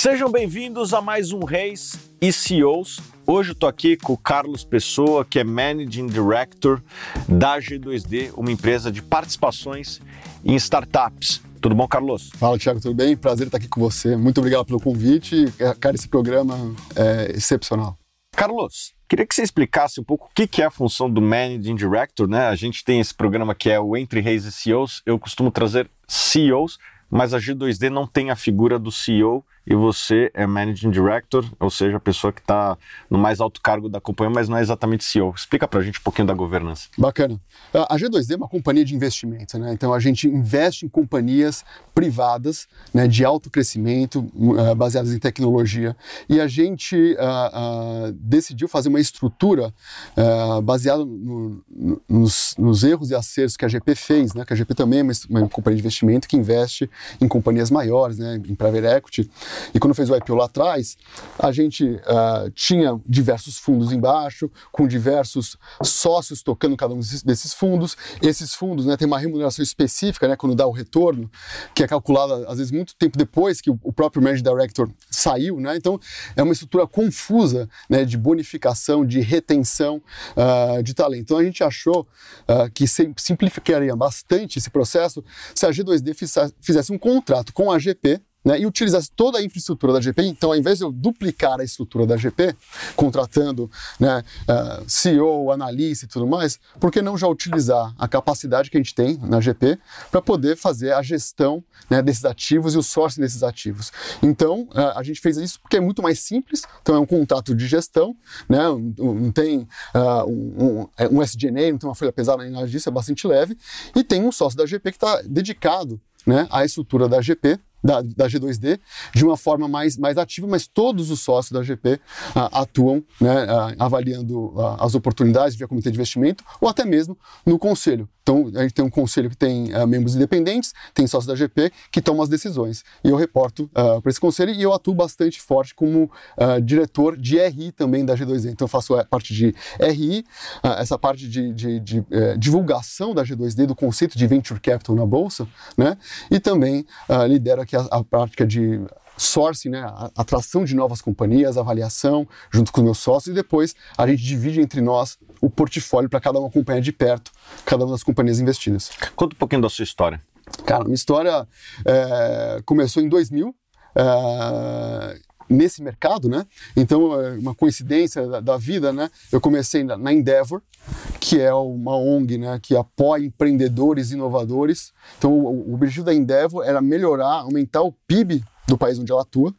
Sejam bem-vindos a mais um Reis e CEOs. Hoje eu estou aqui com o Carlos Pessoa, que é Managing Director da G2D, uma empresa de participações em startups. Tudo bom, Carlos? Fala, Thiago, tudo bem? Prazer estar aqui com você. Muito obrigado pelo convite. Cara, esse programa é excepcional. Carlos, queria que você explicasse um pouco o que é a função do Managing Director, né? A gente tem esse programa que é o Entre Reis e CEOs. Eu costumo trazer CEOs, mas a G2D não tem a figura do CEO e você é Managing Director, ou seja, a pessoa que está no mais alto cargo da companhia, mas não é exatamente CEO. Explica para a gente um pouquinho da governança. Bacana. A G2D é uma companhia de investimento, né? Então a gente investe em companhias privadas, né, de alto crescimento, baseadas em tecnologia, e a gente decidiu fazer uma estrutura baseada nos erros e acertos que a GP fez, né? Que a GP também é uma companhia de investimento que investe em companhias maiores, né, em private equity. E quando fez o IPO lá atrás, a gente tinha diversos fundos embaixo, com diversos sócios tocando cada um desses fundos. Esses fundos, né, têm uma remuneração específica, né, quando dá o retorno, que é calculada às vezes muito tempo depois que o próprio Managing Director saiu, né? Então é uma estrutura confusa, né, de bonificação, de retenção de talento. Então a gente achou que simplificaria bastante esse processo se a G2D fizesse um contrato com a GP, né, e utilizasse toda a infraestrutura da GP. Então, ao invés de eu duplicar a estrutura da GP, contratando, né, CEO, analista e tudo mais, por que não já utilizar a capacidade que a gente tem na GP para poder fazer a gestão, né, desses ativos e o sourcing desses ativos? Então, a gente fez isso porque é muito mais simples. Então, é um contrato de gestão, né, não tem um SG&A, não tem uma folha pesada nem nada disso, é bastante leve, e tem um sócio da GP que está dedicado, né, à estrutura da GP, da G2D, de uma forma mais ativa, mas todos os sócios da GP atuam, né, avaliando as oportunidades via comitê de investimento ou até mesmo no conselho. Então, a gente tem um conselho que tem membros independentes, tem sócios da GP que tomam as decisões. E eu reporto para esse conselho e eu atuo bastante forte como diretor de RI também da G2D. Então, eu faço a parte de RI, essa parte de divulgação da G2D, do conceito de Venture Capital na Bolsa, né? E também lidero aqui a prática de sourcing, né, a atração de novas companhias, avaliação, junto com os meus sócios, e depois a gente divide entre nós o portfólio para cada uma acompanhar de perto cada uma das companhias investidas. Conta um pouquinho da sua história. Cara, minha história começou em 2000, nesse mercado, né? Então, uma coincidência da vida, né? Eu comecei na Endeavor, que é uma ONG, né, que apoia empreendedores inovadores. Então, o objetivo da Endeavor era aumentar o PIB do país onde ela atua,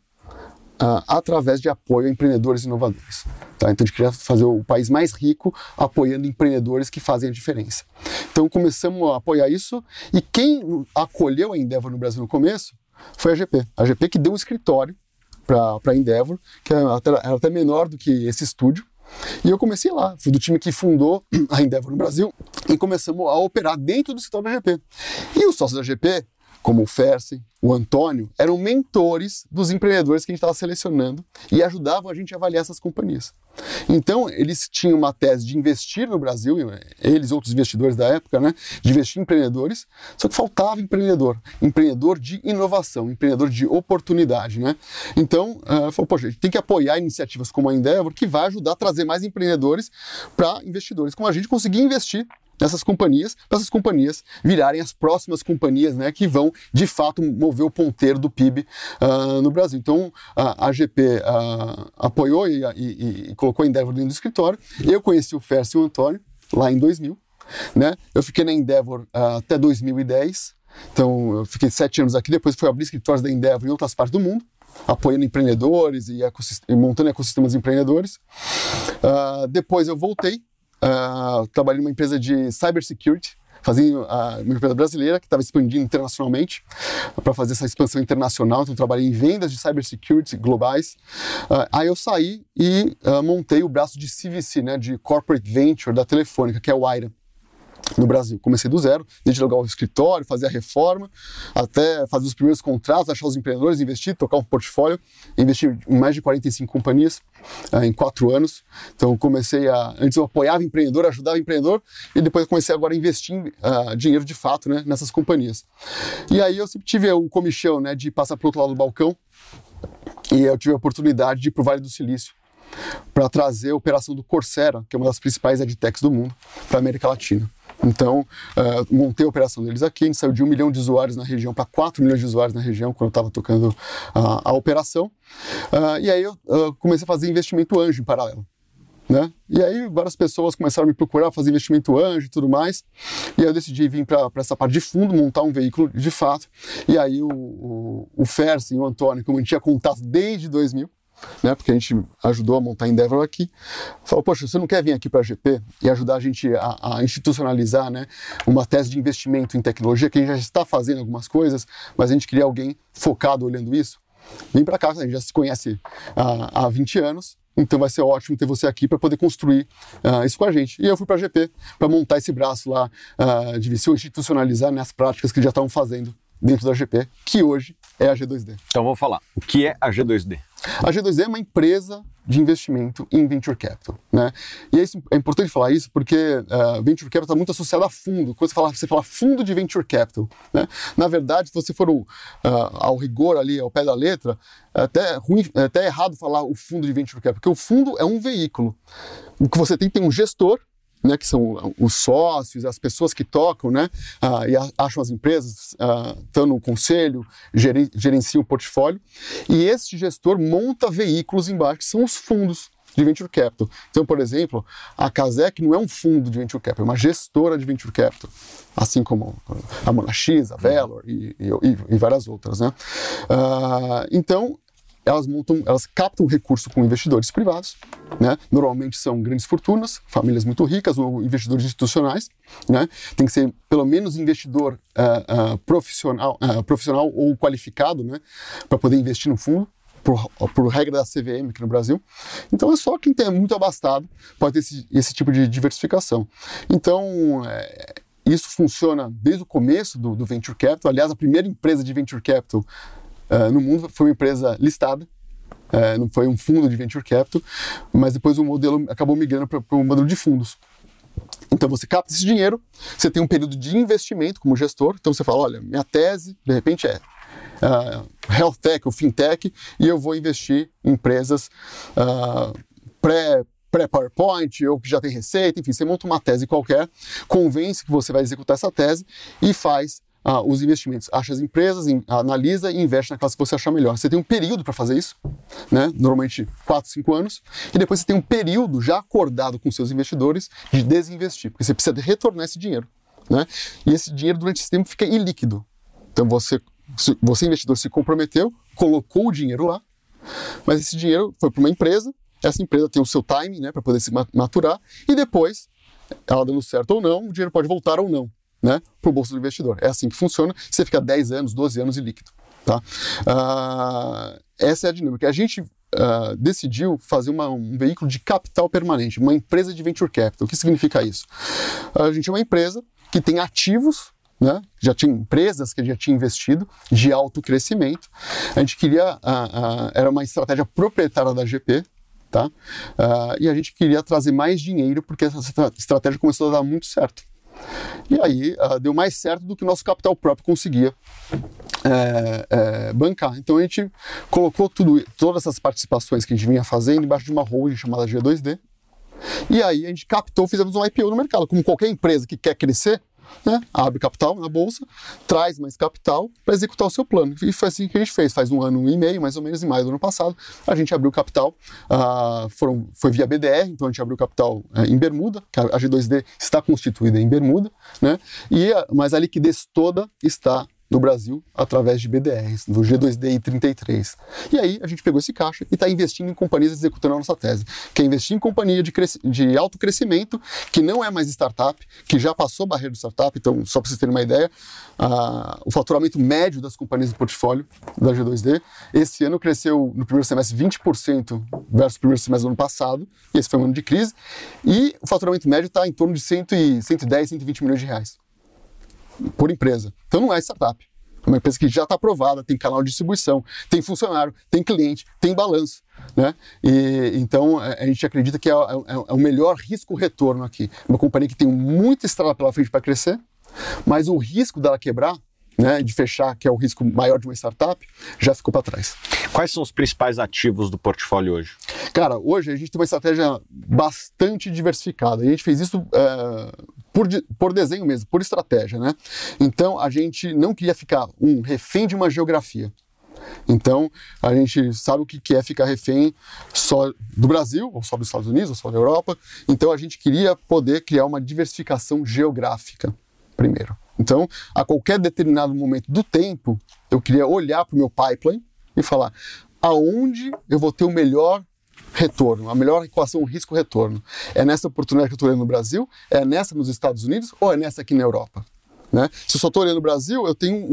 através de apoio a empreendedores inovadores. Tá? Então, a gente queria fazer o país mais rico apoiando empreendedores que fazem a diferença. Então, começamos a apoiar isso, e quem acolheu a Endeavor no Brasil no começo foi a GP. A GP que deu um escritório para a Endeavor, que era até menor do que esse estúdio. E eu comecei lá, fui do time que fundou a Endeavor no Brasil, e começamos a operar dentro do escritório da GP. E os sócios da GP, como o Fersi, o Antônio, eram mentores dos empreendedores que a gente estava selecionando e ajudavam a gente a avaliar essas companhias. Então, eles tinham uma tese de investir no Brasil, eles e outros investidores da época, né, de investir em empreendedores, só que faltava empreendedor de inovação, empreendedor de oportunidade, né? Então, falou, poxa, a gente tem que apoiar iniciativas como a Endeavor, que vai ajudar a trazer mais empreendedores para investidores como a gente conseguir investir nessas companhias, para essas companhias virarem as próximas companhias, né, que vão, de fato, mover o ponteiro do PIB no Brasil. Então, a GP apoiou e colocou a Endeavor dentro do escritório. Eu conheci o Fersi e o Antônio lá em 2000, né? Eu fiquei na Endeavor até 2010, então eu fiquei 7 anos aqui, depois fui abrir escritórios da Endeavor em outras partes do mundo, apoiando empreendedores e montando ecossistemas empreendedores. Depois eu voltei, trabalhei numa empresa de cybersecurity, fazia uma empresa brasileira que estava expandindo internacionalmente para fazer essa expansão internacional. Então, trabalhei em vendas de cybersecurity globais. Aí eu saí e montei o braço de CVC, né, de Corporate Venture da Telefônica, que é o Aira, no Brasil. Comecei do zero, desde alugar o escritório, fazer a reforma, até fazer os primeiros contratos, achar os empreendedores, investir, tocar um portfólio, investir em mais de 45 companhias em 4 anos. Então comecei antes eu apoiava empreendedor, ajudava empreendedor, e depois eu comecei agora a investir dinheiro de fato, né, nessas companhias. E aí eu sempre tive o comichão, né, de passar para o outro lado do balcão E eu tive a oportunidade de ir para o Vale do Silício para trazer a operação do Coursera, que é uma das principais edtechs do mundo, para a América Latina. Então, montei a operação deles aqui, a gente saiu de 1 milhão de usuários na região para 4 milhões de usuários na região, quando eu estava tocando a operação. E aí eu comecei a fazer investimento anjo em paralelo. Né? E aí várias pessoas começaram a me procurar, fazer investimento anjo e tudo mais. E aí eu decidi vir para essa parte de fundo, montar um veículo de fato. E aí o Fersen e o Antônio, como a gente tinha contato desde 2000, né, porque a gente ajudou a montar a Endeavor aqui, falou, poxa, você não quer vir aqui para a GP e ajudar a gente a institucionalizar, né, uma tese de investimento em tecnologia, que a gente já está fazendo algumas coisas, mas a gente queria alguém focado olhando isso? Vem para cá, a gente já se conhece há 20 anos, então vai ser ótimo ter você aqui para poder construir isso com a gente. E eu fui para a GP para montar esse braço lá de se institucionalizar nas práticas que já estavam fazendo dentro da GP, que hoje é a G2D. Então vamos falar, o que é a G2D? A G2D é uma empresa de investimento em Venture Capital, né? E é importante falar isso porque Venture Capital está muito associado a fundo. Quando você fala fundo de Venture Capital, né? Na verdade, se você for ao rigor ali, ao pé da letra, é até errado falar o fundo de Venture Capital, porque o fundo é um veículo. O que você tem um gestor, né, que são os sócios, as pessoas que tocam, né, e acham as empresas, estão no conselho, gerenciam o portfólio, e esse gestor monta veículos embaixo, que são os fundos de Venture Capital. Então, por exemplo, a Casec não é um fundo de Venture Capital, é uma gestora de Venture Capital, assim como a Monax, a Valor e várias outras, né. Então, elas captam recurso com investidores privados, né? Normalmente são grandes fortunas, famílias muito ricas ou investidores institucionais, né? Tem que ser pelo menos investidor profissional ou qualificado, né? Para poder investir no fundo, por regra da CVM aqui no Brasil. Então é só quem tem muito abastado pode ter esse tipo de diversificação. Então isso funciona desde o começo do Venture Capital. Aliás, a primeira empresa de Venture Capital no mundo foi uma empresa listada, não foi um fundo de Venture Capital, mas depois o modelo acabou migrando para o modelo de fundos. Então você capta esse dinheiro, você tem um período de investimento como gestor, então você fala, olha, minha tese de repente é Health Tech ou Fintech e eu vou investir em empresas pré-PowerPoint ou que já tem receita, enfim, você monta uma tese qualquer, convence que você vai executar essa tese e faz os investimentos, acha as empresas, analisa e investe naquelas que você achar melhor. Você tem um período para fazer isso, né? Normalmente 4, 5 anos, e depois você tem um período já acordado com seus investidores de desinvestir, porque você precisa retornar esse dinheiro, né? E esse dinheiro durante esse tempo fica ilíquido. Então você investidor se comprometeu, colocou o dinheiro lá, mas esse dinheiro foi para uma empresa, essa empresa tem o seu timing, né, para poder se maturar, e depois, ela dando certo ou não, o dinheiro pode voltar ou não, né, para o bolso do investidor. É assim que funciona, você fica 10 anos, 12 anos ilíquido. Tá? Essa é a dinâmica. A gente decidiu fazer um veículo de capital permanente, uma empresa de venture capital. O que significa isso? A gente é uma empresa que tem ativos, né, já tinha empresas que já tinha investido de alto crescimento. A gente queria, era uma estratégia proprietária da GP, tá? E a gente queria trazer mais dinheiro porque essa estratégia começou a dar muito certo. E aí deu mais certo do que o nosso capital próprio conseguia bancar. Então a gente colocou todas essas participações que a gente vinha fazendo embaixo de uma holding chamada G2D. E aí a gente captou, fizemos um IPO no mercado. Como qualquer empresa que quer crescer, né, abre capital na bolsa, traz mais capital para executar o seu plano. E foi assim que a gente fez. Faz 1 ano e meio, mais ou menos, em maio do ano passado, a gente abriu capital, foi via BDR, então a gente abriu capital em Bermuda, que a G2D está constituída em Bermuda, né, mas a liquidez toda está no Brasil, através de BDRs, do G2D e 33. E aí a gente pegou esse caixa e está investindo em companhias executando a nossa tese, que é investir em companhia de alto crescimento, que não é mais startup, que já passou a barreira do startup. Então, só para vocês terem uma ideia, o faturamento médio das companhias do portfólio da G2D, esse ano cresceu no primeiro semestre 20% versus o primeiro semestre do ano passado, e esse foi um ano de crise, e o faturamento médio está em torno de 110, 120 milhões de reais por empresa. Então não é startup. É uma empresa que já está aprovada, tem canal de distribuição, tem funcionário, tem cliente, tem balanço, né? E então a gente acredita que é o melhor risco-retorno aqui. Uma companhia que tem muita estrada pela frente para crescer, mas o risco dela quebrar né, de fechar, que é o risco maior de uma startup, já ficou para trás. Quais são os principais ativos do portfólio hoje? Cara, hoje a gente tem uma estratégia bastante diversificada. A gente fez isso por desenho mesmo, por estratégia, né? Então, a gente não queria ficar refém de uma geografia. Então, a gente sabe o que é ficar refém só do Brasil, ou só dos Estados Unidos, ou só da Europa. Então, a gente queria poder criar uma diversificação geográfica, primeiro. Então, a qualquer determinado momento do tempo, eu queria olhar para o meu pipeline e falar aonde eu vou ter o melhor retorno, a melhor equação risco-retorno. É nessa oportunidade que eu estou olhando no Brasil? É nessa nos Estados Unidos? Ou é nessa aqui na Europa? Né? Se eu só estou olhando no Brasil, eu tenho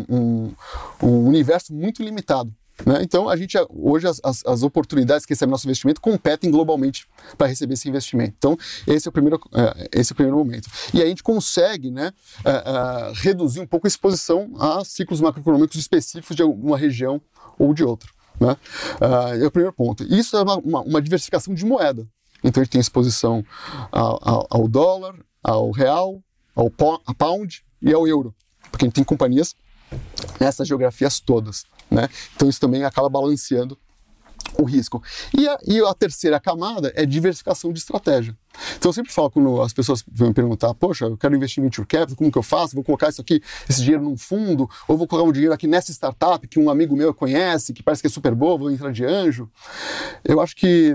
um universo muito limitado. Né? Então, hoje as oportunidades que recebem nosso investimento competem globalmente para receber esse investimento. Então, esse é o primeiro momento. E aí a gente consegue, né, reduzir um pouco a exposição a ciclos macroeconômicos específicos de uma região ou de outra. Né? É o primeiro ponto. Isso é uma diversificação de moeda. Então, a gente tem exposição ao dólar, ao real, ao pound e ao euro. Porque a gente tem companhias nessas geografias todas. Né? Então isso também acaba balanceando o risco. E a terceira camada é diversificação de estratégia. Então eu sempre falo, quando as pessoas vão me perguntar, poxa, eu quero investir em venture capital, como que eu faço? Vou colocar esse dinheiro num fundo, ou vou colocar um dinheiro aqui nessa startup que um amigo meu conhece, que parece que é super boa, vou entrar de anjo. Eu acho que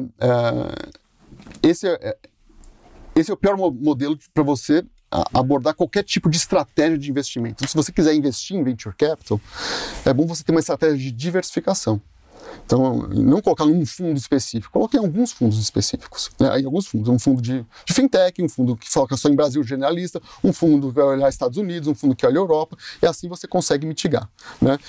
esse é o pior modelo para você abordar qualquer tipo de estratégia de investimento. Então, se você quiser investir em venture capital, é bom você ter uma estratégia de diversificação. Então, não colocar num fundo específico, coloque em alguns fundos específicos. Né? Em alguns fundos, um fundo de fintech, um fundo que foca só em Brasil generalista, um fundo que vai olhar Estados Unidos, um fundo que olha Europa, e assim você consegue mitigar. Né?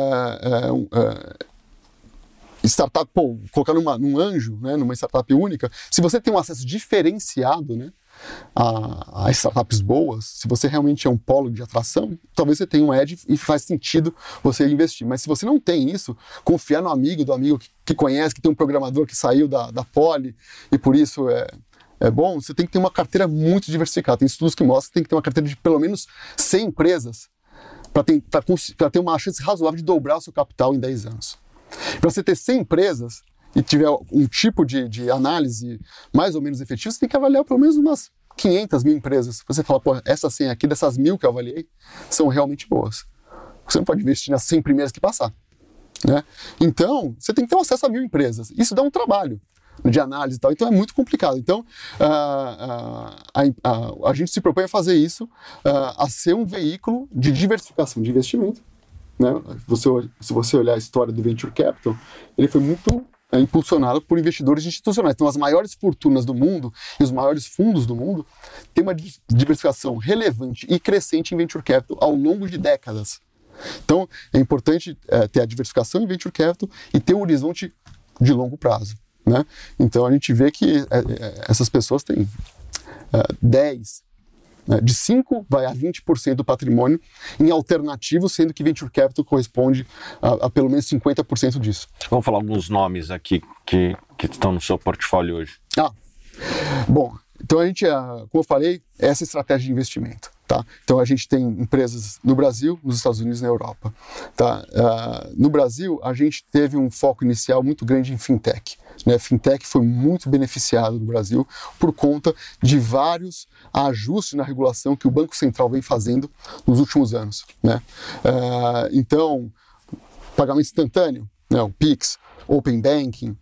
Startup, colocar num anjo, né, numa startup única, se você tem um acesso diferenciado, né, a startups boas, se você realmente é um polo de atração, talvez você tenha um edge e faz sentido você investir. Mas se você não tem isso, confiar no amigo do amigo que conhece, que tem um programador que saiu da Poli e por isso é bom, você tem que ter uma carteira muito diversificada. Tem estudos que mostram que tem que ter uma carteira de pelo menos 100 empresas para ter uma chance razoável de dobrar o seu capital em 10 anos. Para você ter 100 empresas e tiver um tipo de análise mais ou menos efetivo, você tem que avaliar pelo menos umas 500 mil empresas. Você fala, pô, essas 100 aqui, dessas 1000 que eu avaliei, são realmente boas. Você não pode investir nas 100 primeiras que passar. Né? Então, você tem que ter acesso a 1000 empresas. Isso dá um trabalho de análise e tal, então é muito complicado. Então, a gente se propõe a fazer isso, a ser um veículo de diversificação de investimento. Né? Se você olhar a história do Venture Capital, ele foi muito impulsionado por investidores institucionais. Então, as maiores fortunas do mundo e os maiores fundos do mundo têm uma diversificação relevante e crescente em Venture Capital ao longo de décadas. Então, é importante ter a diversificação em Venture Capital e ter um horizonte de longo prazo. Né? Então, a gente vê que essas pessoas têm 10%, de 5% vai a 20% do patrimônio em alternativos, sendo que Venture Capital corresponde a pelo menos 50% disso. Vamos falar alguns nomes aqui que estão no seu portfólio hoje. Bom, então a gente, como eu falei, essa é a estratégia de investimento. Tá? Então a gente tem empresas no Brasil, nos Estados Unidos e na Europa. Tá? No Brasil, a gente teve um foco inicial muito grande em fintech. Né? Fintech foi muito beneficiado no Brasil por conta de vários ajustes na regulação que o Banco Central vem fazendo nos últimos anos. Né? Então, pagamento instantâneo, né? O Pix, Open Banking,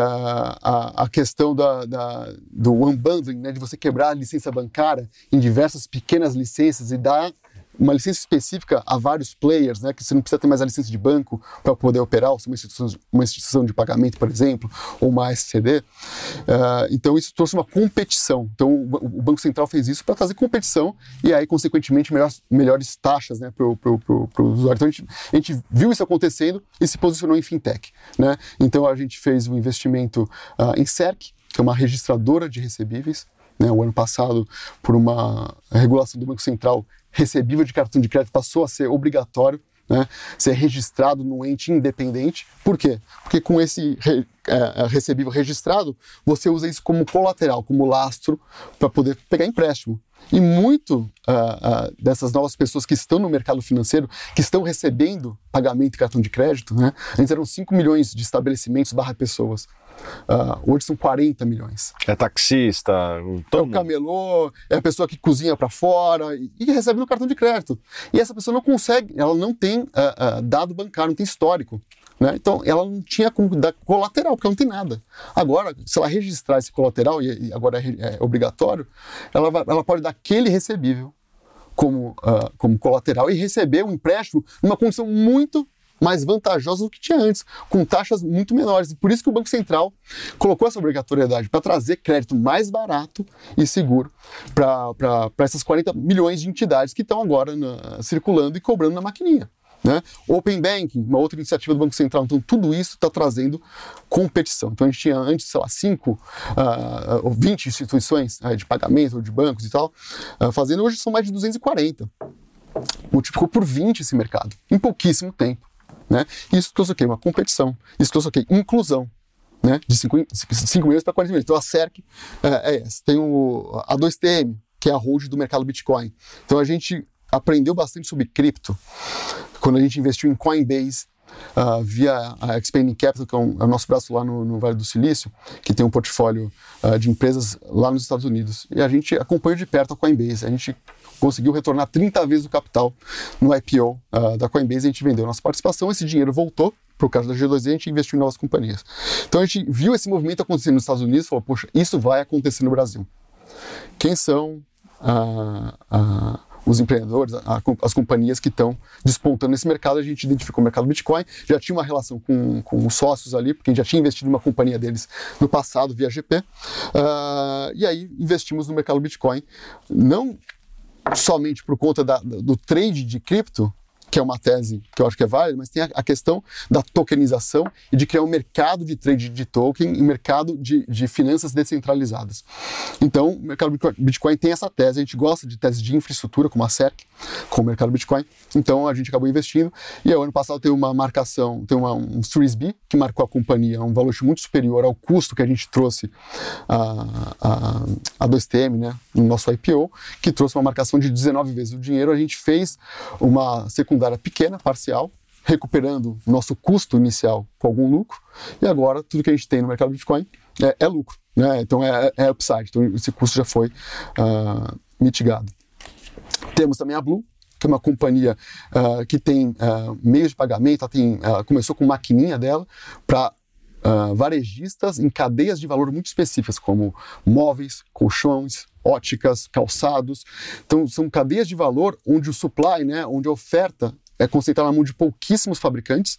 a questão do unbundling, né? De você quebrar a licença bancária em diversas pequenas licenças e dar uma licença específica a vários players, né, que você não precisa ter mais a licença de banco para poder operar, ou uma instituição de pagamento, por exemplo, ou uma SCD. Então isso trouxe uma competição. Então o Banco Central fez isso para trazer competição e aí, consequentemente, melhores taxas, né, para o usuário. Então a gente viu isso acontecendo e se posicionou em fintech. Né? Então a gente fez um investimento em CERC, que é uma registradora de recebíveis. Né? O ano passado, por uma regulação do Banco Central, recebível de cartão de crédito passou a ser obrigatório, né, ser registrado num ente independente. Por quê? Porque com esse recebível registrado, você usa isso como colateral, como lastro, para poder pegar empréstimo. E muito dessas novas pessoas que estão no mercado financeiro, que estão recebendo pagamento e cartão de crédito, né? Antes eram 5 milhões de estabelecimentos / pessoas. Hoje são 40 milhões. É taxista, é o camelô, é a pessoa que cozinha para fora e recebe no cartão de crédito. E essa pessoa não consegue, ela não tem dado bancário, não tem histórico. Né? Então, ela não tinha como dar colateral, porque ela não tem nada. Agora, se ela registrar esse colateral, e agora é obrigatório, ela pode dar aquele recebível como colateral e receber um empréstimo numa condição muito mais vantajosa do que tinha antes, com taxas muito menores. E por isso que o Banco Central colocou essa obrigatoriedade, para trazer crédito mais barato e seguro para essas 40 milhões de entidades que estão agora circulando e cobrando na maquininha. Né? Open Banking, uma outra iniciativa do Banco Central. Então, tudo isso está trazendo competição. Então, a gente tinha antes, sei lá, 5 ou 20 instituições de pagamento ou de bancos e tal, fazendo. Hoje são mais de 240. Multiplicou por 20 esse mercado, em pouquíssimo tempo. Né? Isso trouxe o quê? Uma competição. Isso trouxe o quê? Inclusão. Né? De 5 milhões para 40 milhões. Então, a CERC é essa. Tem a 2TM, que é a hold do mercado Bitcoin. Então, a gente aprendeu bastante sobre cripto quando a gente investiu em Coinbase, via a Expanding Capital, que é o nosso braço lá no Vale do Silício, que tem um portfólio de empresas lá nos Estados Unidos. E a gente acompanhou de perto a Coinbase. A gente conseguiu retornar 30 vezes o capital no IPO da Coinbase. A gente vendeu nossa participação, esse dinheiro voltou para o caso da G2E, a gente investiu em novas companhias. Então a gente viu esse movimento acontecendo nos Estados Unidos e falou, poxa, isso vai acontecer no Brasil. Quem são os empreendedores, as companhias que estão despontando nesse mercado? A gente identificou o mercado Bitcoin, já tinha uma relação com os sócios ali, porque a gente já tinha investido em uma companhia deles no passado, via GP, e aí investimos no mercado Bitcoin, não somente por conta do trade de cripto, que é uma tese que eu acho que é válida, mas tem a questão da tokenização e de criar um mercado de trade de token e um mercado de finanças descentralizadas. Então, o mercado Bitcoin tem essa tese, a gente gosta de tese de infraestrutura, como a CERC, com o mercado Bitcoin, então a gente acabou investindo, e o ano passado teve uma marcação, tem um Series B, que marcou a companhia um valor muito superior ao custo que a gente trouxe a 2TM, né, no nosso IPO, que trouxe uma marcação de 19 vezes o dinheiro. A gente fez uma secundária pequena, parcial, recuperando o nosso custo inicial com algum lucro, e agora tudo que a gente tem no mercado Bitcoin é lucro, né? Então é upside, então esse custo já foi mitigado. Temos também a Blue, que é uma companhia que tem meios de pagamento, ela começou com maquininha dela para varejistas em cadeias de valor muito específicas, como móveis, colchões, óticas, calçados. Então, são cadeias de valor onde o supply, né, onde a oferta é concentrada na mão de pouquíssimos fabricantes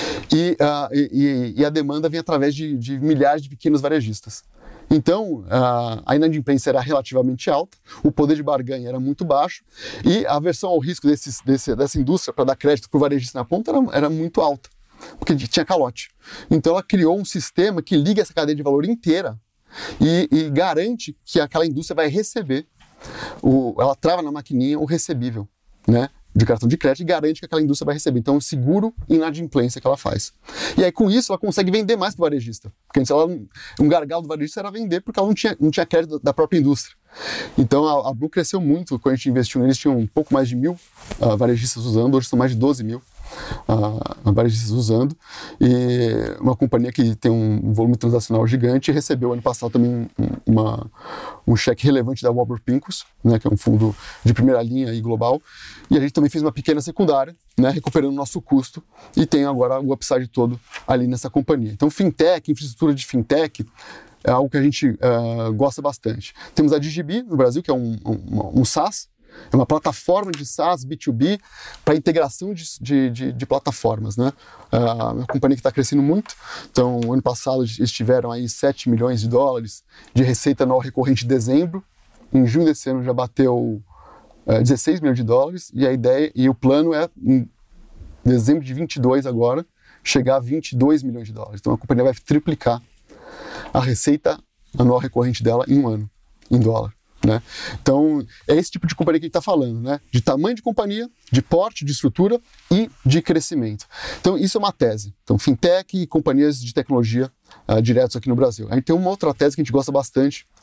e a demanda vem através de milhares de pequenos varejistas. Então, a inadimplência era relativamente alta, o poder de barganha era muito baixo e a aversão ao risco dessa indústria para dar crédito para o varejista na ponta era muito alta, porque tinha calote. Então, ela criou um sistema que liga essa cadeia de valor inteira e garante que aquela indústria vai receber, ela trava na maquininha o recebível, né, de cartão de crédito, e garante que aquela indústria vai receber. Então, seguro inadimplência que ela faz. E aí, com isso, ela consegue vender mais para o varejista. Porque antes um gargalo do varejista era vender porque ela não tinha crédito da própria indústria. Então, a Blue cresceu muito. Quando a gente investiu neles, tinham um pouco mais de 1.000 varejistas usando. Hoje são mais de 12 mil varejistas usando, e uma companhia que tem um volume transacional gigante, recebeu ano passado também um cheque relevante da Warburg Pincus, né, que é um fundo de primeira linha e global, e a gente também fez uma pequena secundária, né, recuperando o nosso custo, e tem agora o upside todo ali nessa companhia. Então, fintech, infraestrutura de fintech, é algo que a gente gosta bastante. Temos a Digibi no Brasil, que é um SaaS, é uma plataforma de SaaS B2B para integração de plataformas, né? Uma companhia que está crescendo muito. Então, ano passado eles tiveram aí 7 milhões de dólares de receita anual recorrente em dezembro. Em junho desse ano já bateu 16 milhões de dólares, e a ideia e o plano é, em dezembro de 22 agora, chegar a 22 milhões de dólares. Então, a companhia vai triplicar a receita anual recorrente dela em um ano, em dólar. Né? Então, é esse tipo de companhia que a gente está falando, né? De tamanho de companhia, de porte, de estrutura e de crescimento. Então, isso é uma tese. Então, fintech e companhias de tecnologia diretos aqui no Brasil. A gente tem uma outra tese que a gente gosta bastante,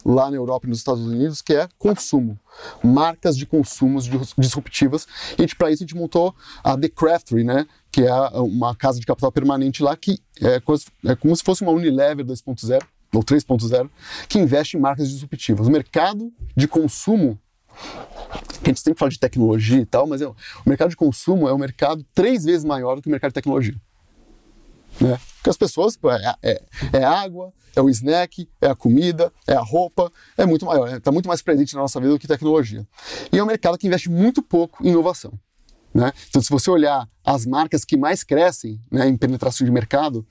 lá na Europa e nos Estados Unidos, que é consumo, marcas de consumos disruptivas. E para isso a gente montou a The Craftery, né, que é uma casa de capital permanente lá, que é como se fosse uma Unilever 2.0 ou 3.0, que investe em marcas disruptivas. O mercado de consumo, que a gente sempre fala de tecnologia e tal, mas o mercado de consumo é um mercado 3 vezes maior do que o mercado de tecnologia. Né? Porque as pessoas, é água, é o snack, é a comida, é a roupa, é muito maior, está muito mais presente na nossa vida do que tecnologia. E é um mercado que investe muito pouco em inovação. Né? Então, se você olhar as marcas que mais crescem, né, em penetração de mercado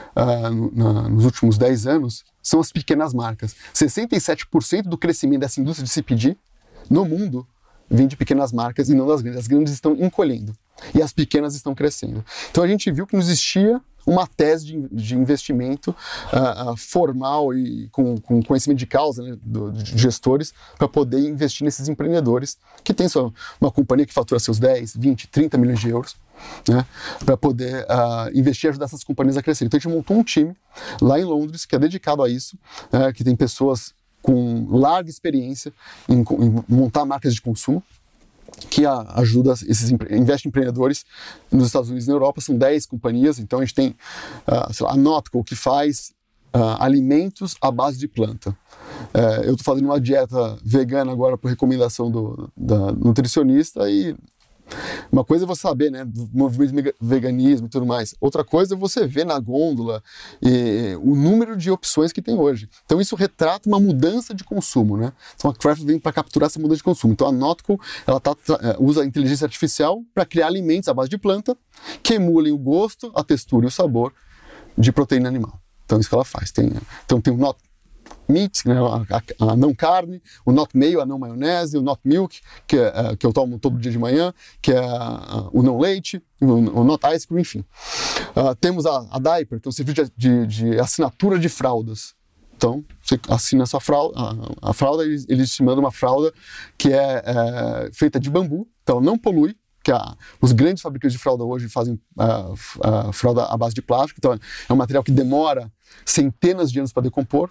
nos últimos 10 anos, são as pequenas marcas. 67% do crescimento dessa indústria de CPG no mundo vem de pequenas marcas e não das grandes. As grandes estão encolhendo e as pequenas estão crescendo. Então a gente viu que não existia uma tese de investimento formal e com conhecimento de causa, né, de gestores, para poder investir nesses empreendedores que tem uma companhia que fatura seus 10, 20, 30 milhões de euros, né, para poder investir e ajudar essas companhias a crescer. Então a gente montou um time lá em Londres que é dedicado a isso, que tem pessoas com larga experiência em montar marcas de consumo, que ajuda investe em empreendedores nos Estados Unidos e na Europa. São 10 companhias, então a gente tem a Notco, que faz alimentos à base de planta. Eu estou fazendo uma dieta vegana agora por recomendação da nutricionista, e uma coisa é você saber, né, do movimento veganismo e tudo mais. Outra coisa é você ver na gôndola o número de opções que tem hoje. Então isso retrata uma mudança de consumo, né? Então a Kraft vem para capturar essa mudança de consumo. Então a Notco, ela usa a inteligência artificial para criar alimentos à base de planta que emulem o gosto, a textura e o sabor de proteína animal. Então isso que ela faz. Então tem o Not Meat, né, a não carne, o Not Mayo, a não maionese, o Not Milk, que eu tomo todo dia de manhã, que é o não leite, o Not Ice Cream, enfim. Temos a Diaper, que é um serviço de assinatura de fraldas. Então, você assina a sua fralda, a fralda, eles te mandam uma fralda que é feita de bambu, então não polui, que os grandes fabricantes de fralda hoje fazem fralda à base de plástico, então é um material que demora centenas de anos para decompor,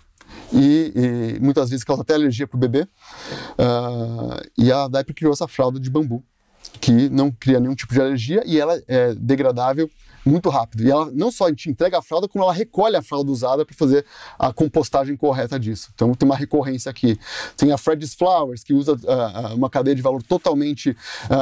e muitas vezes causa até alergia para o bebê. E a Diaper criou essa fralda de bambu, que não cria nenhum tipo de alergia, e ela é degradável muito rápido. E ela não só te entrega a fralda, como ela recolhe a fralda usada para fazer a compostagem correta disso. Então tem uma recorrência aqui. Tem a Freddy's Flowers, que usa uma cadeia de valor totalmente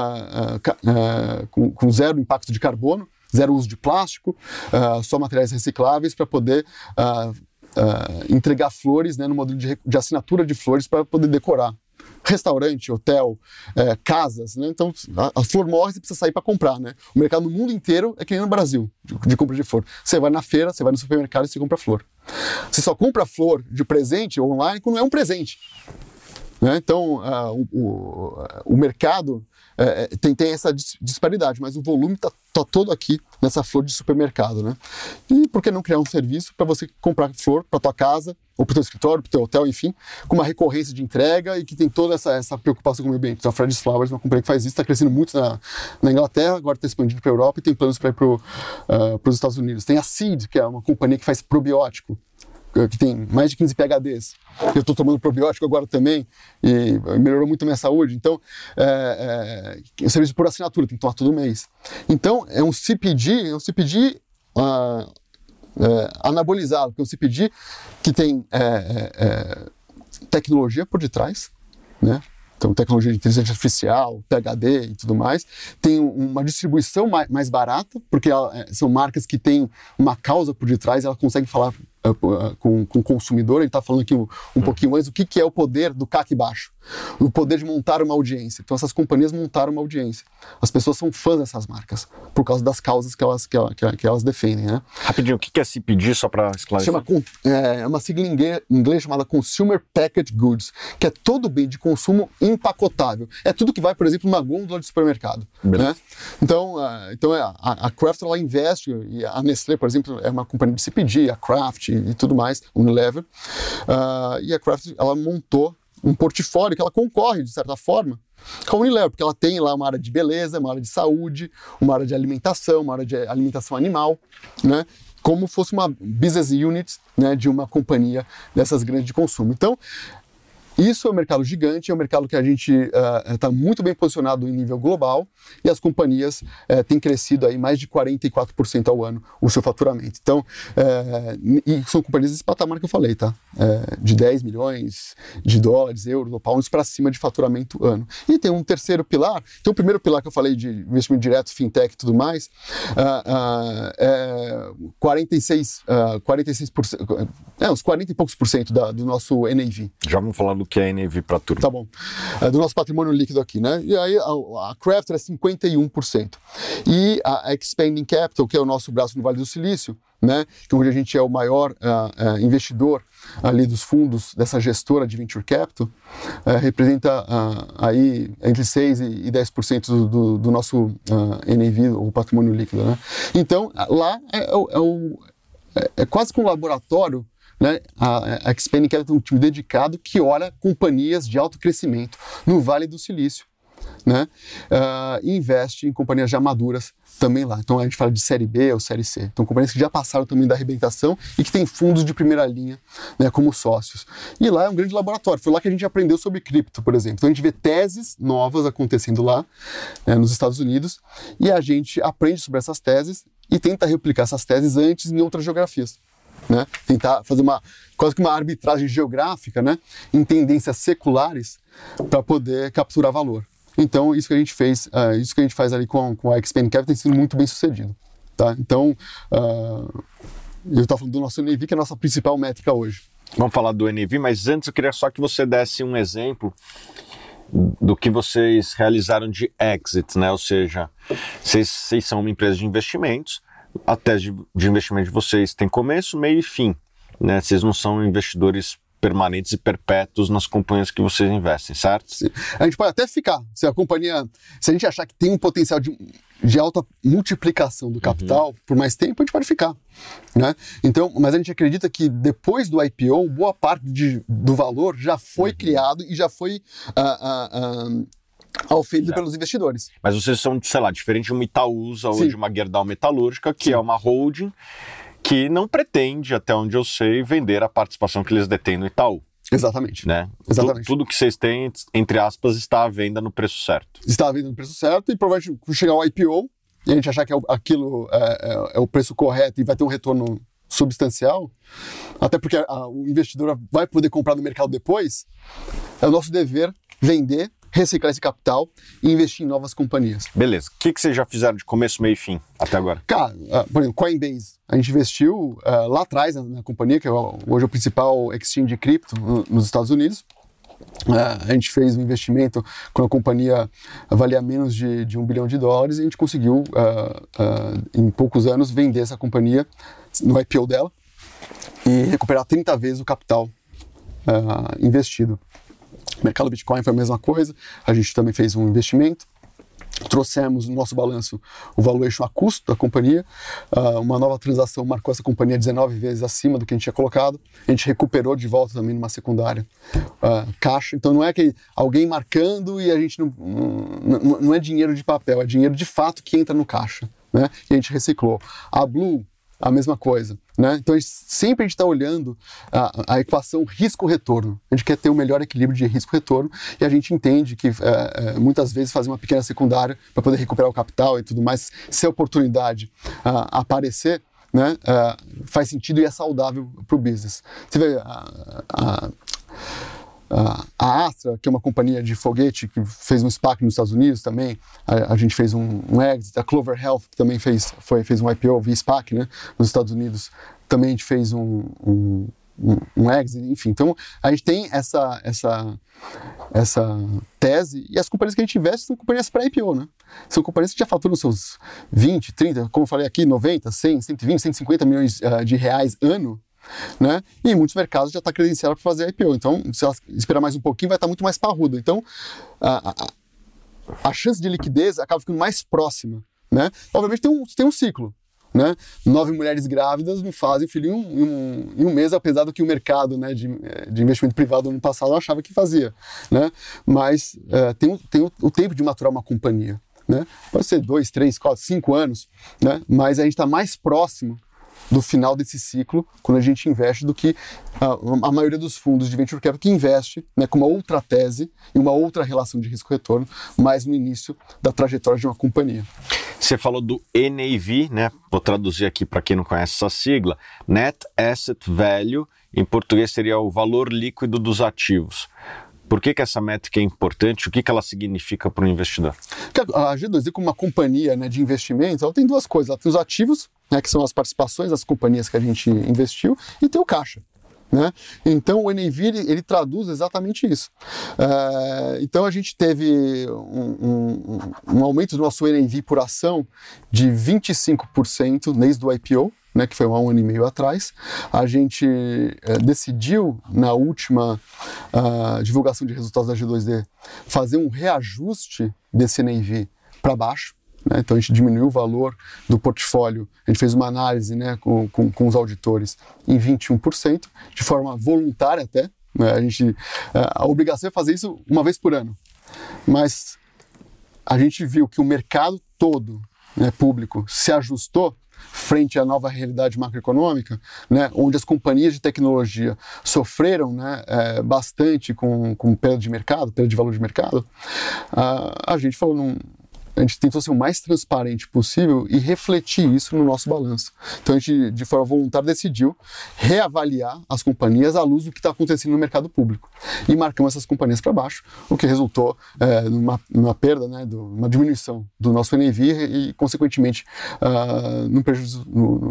com zero impacto de carbono, zero uso de plástico, só materiais recicláveis, para poder entregar flores, né, no modelo de assinatura de flores para poder decorar. Restaurante, hotel, casas, né? Então a flor morre, você precisa sair para comprar, né? O mercado no mundo inteiro é que nem no Brasil, de compra de flor. Você vai na feira, você vai no supermercado e você compra flor. Você só compra flor de presente online quando é um presente. Né? Então o mercado tem essa disparidade, mas o volume está todo aqui nessa flor de supermercado, né? E por que não criar um serviço para você comprar flor para tua casa, ou para o teu escritório, para o teu hotel, enfim, com uma recorrência de entrega e que tem toda essa preocupação com o meio ambiente. Então a Freddy's Flowers é uma companhia que faz isso, está crescendo muito na Inglaterra, agora está expandindo para a Europa e tem planos para ir para os Estados Unidos. Tem a Seed, que é uma companhia que faz probiótico, que tem mais de 15 PHDs. Eu estou tomando probiótico agora também e melhorou muito a minha saúde. Então, é um serviço por assinatura, tem que tomar todo mês. Então, é um CPG anabolizado, que é um CPG que tem tecnologia por detrás, né? Então, tecnologia de inteligência artificial, PHD e tudo mais. Tem uma distribuição mais barata, porque são marcas que têm uma causa por detrás, ela consegue falar com o consumidor. A gente está falando aqui um pouquinho antes, o que é o poder do CAC baixo, o poder de montar uma audiência. Então essas companhias montaram uma audiência. As pessoas são fãs dessas marcas, por causa das causas que elas defendem, né? Rapidinho, o que é CPG, só para esclarecer? É uma sigla em inglês chamada Consumer Packaged Goods, que é todo bem de consumo empacotável. É tudo que vai, por exemplo, numa gôndola de supermercado. Né? Então a Kraft, ela investe, e a Nestlé, por exemplo, é uma companhia de CPG, a Kraft e tudo mais, Unilever, e a Kraft, ela montou um portfólio que ela concorre, de certa forma, com a Unilever, porque ela tem lá uma área de beleza, uma área de saúde, uma área de alimentação, uma área de alimentação animal, né? Como fosse uma business unit, né, de uma companhia dessas grandes de consumo. Então, Isso é um mercado gigante, é um mercado que a gente está muito bem posicionado em nível global e as companhias têm crescido aí mais de 44% ao ano o seu faturamento. Então, e são companhias desse patamar que eu falei, tá? De 10 milhões de dólares, euros ou pounds para cima de faturamento ano. E tem um terceiro pilar, então o primeiro pilar que eu falei de investimento direto, fintech e tudo mais, 46%, uns 40 e poucos por cento do nosso NAV. Já vamos falar do que é NAV para a turma. Tá bom. Do nosso patrimônio líquido aqui, né? E aí a Crafter é 51%. E a Expanding Capital, que é o nosso braço no Vale do Silício, né? Que onde a gente é o maior investidor ali dos fundos dessa gestora de Venture Capital, representa aí entre 6% e 10% do nosso NAV, o patrimônio líquido, né? Então, lá é quase que um laboratório, né? A Expanding Capital tem um time dedicado que olha companhias de alto crescimento no Vale do Silício, né? E investe em companhias já maduras também lá. Então a gente fala de série B ou série C. Então companhias que já passaram também da arrebentação e que têm fundos de primeira linha, né, como sócios. E lá é um grande laboratório. Foi lá que a gente aprendeu sobre cripto, por exemplo. Então a gente vê teses novas acontecendo lá, nos Estados Unidos, e a gente aprende sobre essas teses e tenta replicar essas teses antes em outras geografias. Né? Tentar fazer quase que uma arbitragem geográfica, né, em tendências seculares para poder capturar valor. Então, isso que a gente fez, isso que a gente faz ali com a Expand Capital tem sido muito bem sucedido. Tá? Então, eu estou falando do nosso NAV, que é a nossa principal métrica hoje. Vamos falar do NAV, mas antes eu queria só que você desse um exemplo do que vocês realizaram de exit, né? Ou seja, vocês são uma empresa de investimentos, a tese de investimento de vocês tem começo, meio e fim, né? Vocês não são investidores permanentes e perpétuos nas companhias que vocês investem, certo? Sim. A gente pode até ficar, se a gente achar que tem um potencial de alta multiplicação do capital por mais tempo, a gente pode ficar, né? Então, mas a gente acredita que depois do IPO, boa parte do valor já foi criado e já foi oferido pelos investidores. Mas vocês são, sei lá, diferente de uma Itaúsa ou de uma Gerdau Metalúrgica, que é uma holding que não pretende, até onde eu sei, vender a participação que eles detêm no Itaú. Exatamente. Né? Exatamente. Tudo que vocês têm, entre aspas, está à venda no preço certo. Está à venda no preço certo e provavelmente quando chegar ao IPO e a gente achar que aquilo é o preço correto e vai ter um retorno substancial, até porque o investidor vai poder comprar no mercado depois, é o nosso dever vender, reciclar esse capital e investir em novas companhias. Beleza. O que vocês já fizeram de começo, meio e fim até agora? Cara, por exemplo, Coinbase. A gente investiu lá atrás na companhia, que hoje é o principal exchange de cripto nos Estados Unidos. A gente fez um investimento quando a companhia valia menos de $1 bilhão e a gente conseguiu, em poucos anos, vender essa companhia no IPO dela e recuperar 30 vezes o capital investido. O mercado Bitcoin foi a mesma coisa, a gente também fez um investimento, trouxemos no nosso balanço o valuation a custo da companhia, uma nova transação marcou essa companhia 19 vezes acima do que a gente tinha colocado, a gente recuperou de volta também numa secundária caixa, então não é que alguém marcando e a gente não é dinheiro de papel, é dinheiro de fato que entra no caixa, né? E a gente reciclou. A Blue, a mesma coisa, né? Então sempre a gente está olhando a equação risco-retorno. A gente quer ter o melhor equilíbrio de risco-retorno e a gente entende que muitas vezes fazer uma pequena secundária para poder recuperar o capital e tudo mais, se a oportunidade aparecer, né, faz sentido e é saudável para o business. Você vê a Astra, que é uma companhia de foguete que fez um SPAC nos Estados Unidos também, a gente fez um exit. A Clover Health, que também fez um IPO via SPAC, né, nos Estados Unidos, também a gente fez um exit, enfim. Então, a gente tem essa tese, e as companhias que a gente investe são companhias pré-IPO, né? São companhias que já faturam seus 20, 30, como eu falei aqui, 90, 100, 120, 150 milhões de reais ano, né? E em muitos mercados já está credenciado para fazer IPO. Então, se ela esperar mais um pouquinho, vai estar muito mais parrudo. Então, a chance de liquidez acaba ficando mais próxima, né? Obviamente tem um ciclo, né? 9 mulheres grávidas não fazem filho em um mês, apesar do que o mercado, né, de investimento privado no ano passado achava que fazia, né? Mas tem o tempo de maturar uma companhia, né? Pode ser 2, 3, 4, 5 anos, né? Mas a gente está mais próximo do final desse ciclo, quando a gente investe, do que a maioria dos fundos de venture capital que investe, né, com uma outra tese e uma outra relação de risco-retorno, mais no início da trajetória de uma companhia. Você falou do NAV, né? Vou traduzir aqui para quem não conhece essa sigla. Net Asset Value, em português seria o valor líquido dos ativos. Por que essa métrica é importante? O que ela significa para o investidor? A G2D, como uma companhia, né, de investimentos, ela tem duas coisas. Ela tem os ativos, né, que são as participações das companhias que a gente investiu, e tem o caixa. Né? Então o NAV ele traduz exatamente isso. Então a gente teve um aumento do nosso NAV por ação de 25% desde o IPO, né, que foi há 1 ano e meio atrás. A gente decidiu, na última divulgação de resultados da G2D, fazer um reajuste desse NAV para baixo. Né? Então a gente diminuiu o valor do portfólio, a gente fez uma análise, né, com os auditores em 21%, de forma voluntária até. Né? A obrigação é fazer isso uma vez por ano. Mas a gente viu que o mercado todo, né, público se ajustou frente à nova realidade macroeconômica, né, onde as companhias de tecnologia sofreram, né, bastante com perda de mercado, perda de valor de mercado. A gente falou, a gente tentou ser o mais transparente possível e refletir isso no nosso balanço. Então a gente, de forma voluntária, decidiu reavaliar as companhias à luz do que está acontecendo no mercado público. E marcamos essas companhias para baixo, o que resultou numa perda, né, uma diminuição do nosso NAV e, consequentemente, no prejuízo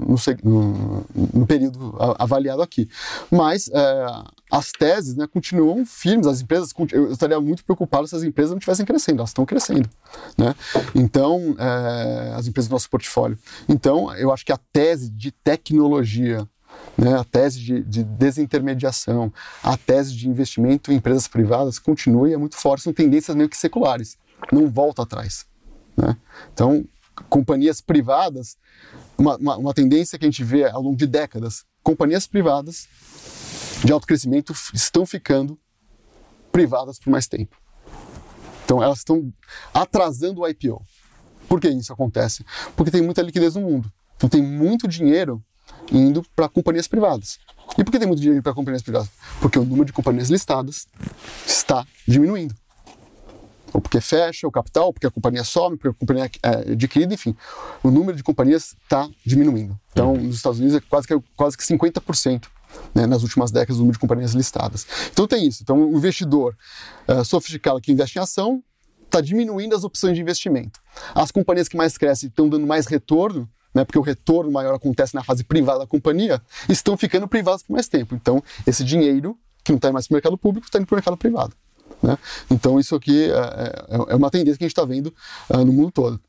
no período avaliado aqui. Mas as teses, né, continuam firmes, as empresas, eu estaria muito preocupado se as empresas não estivessem crescendo, elas estão crescendo, né? Então, as empresas do nosso portfólio. Então, eu acho que a tese de tecnologia, né, a tese de desintermediação, a tese de investimento em empresas privadas continua e é muito forte, são tendências meio que seculares, não volta atrás, né? Então, companhias privadas, uma tendência que a gente vê ao longo de décadas, companhias privadas de alto crescimento estão ficando privadas por mais tempo. Então elas estão atrasando o IPO. Por que isso acontece? Porque tem muita liquidez no mundo. Então tem muito dinheiro indo para companhias privadas. E por que tem muito dinheiro indo para companhias privadas? Porque o número de companhias listadas está diminuindo. Ou porque fecha o capital, ou porque a companhia some, porque a companhia é adquirida, enfim. O número de companhias está diminuindo. Então, nos Estados Unidos é quase que 50%. Né, nas últimas décadas, o número de companhias listadas. Então tem isso. Então o investidor sofisticado que investe em ação está diminuindo as opções de investimento. As companhias que mais crescem estão dando mais retorno, né, porque o retorno maior acontece na fase privada da companhia, estão ficando privadas por mais tempo. Então esse dinheiro, que não está mais para o mercado público, está indo para o mercado privado. Né? Então isso aqui é uma tendência que a gente está vendo no mundo todo.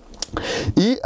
E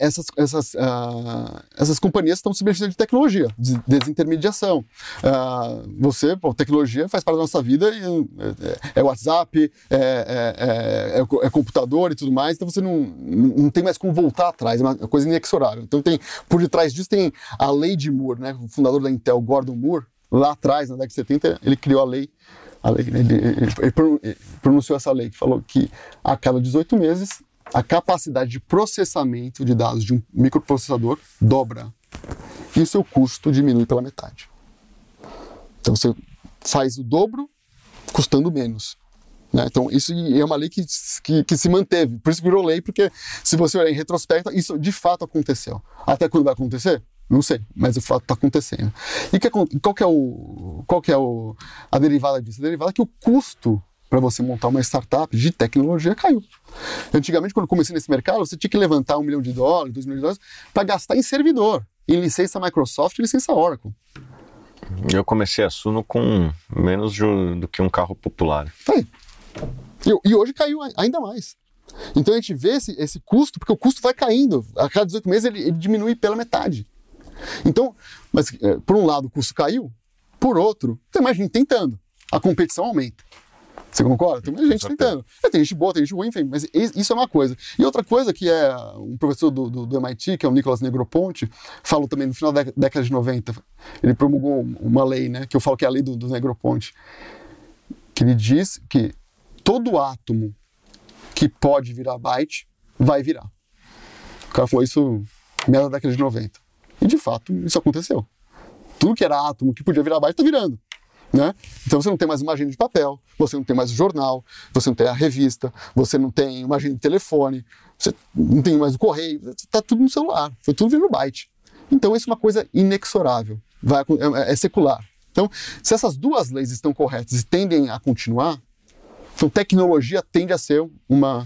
essas companhias estão se beneficiando de tecnologia, de desintermediação. Tecnologia faz parte da nossa vida, é WhatsApp, é computador e tudo mais, então você não tem mais como voltar atrás, é uma coisa inexorável. Então por detrás disso tem a lei de Moore, né? O fundador da Intel, Gordon Moore, lá atrás, na década de 70, ele criou a lei, ele pronunciou essa lei, que falou que a cada 18 meses a capacidade de processamento de dados de um microprocessador dobra e o seu custo diminui pela metade. Então você faz o dobro custando menos. Né? Então isso é uma lei que se manteve, por isso virou lei, porque se você olhar em retrospecto, isso de fato aconteceu. Até quando vai acontecer? Não sei, mas o fato está acontecendo. E qual que é a derivada disso? A derivada é que o custo para você montar uma startup de tecnologia caiu. Antigamente, quando eu comecei nesse mercado, você tinha que levantar $1 milhão, $2 milhões para gastar em servidor, em licença Microsoft e licença Oracle. Eu comecei a Suno com menos do que um carro popular. Aí. E hoje caiu ainda mais. Então a gente vê esse custo, porque o custo vai caindo. A cada 18 meses ele diminui pela metade. Então, mas por um lado o custo caiu, por outro, tem mais gente tentando. A competição aumenta. Você concorda? Tem muita gente tentando. Tem gente boa, tem gente ruim, enfim, mas isso é uma coisa. E outra coisa que é um professor do MIT, que é o Nicholas Negroponte, falou também no final da década de 90, ele promulgou uma lei, né, que eu falo que é a lei do Negroponte, que ele diz que todo átomo que pode virar byte, vai virar. O cara falou isso na década de 90. E, de fato, isso aconteceu. Tudo que era átomo, que podia virar byte, está virando. Né? Então você não tem mais uma agenda de papel, você não tem mais o jornal, você não tem a revista, você não tem uma agenda de telefone, você não tem mais o correio, está tudo no celular, foi tudo virando byte. Então isso é uma coisa inexorável, é secular. Então, se essas duas leis estão corretas e tendem a continuar, então tecnologia tende a ser uma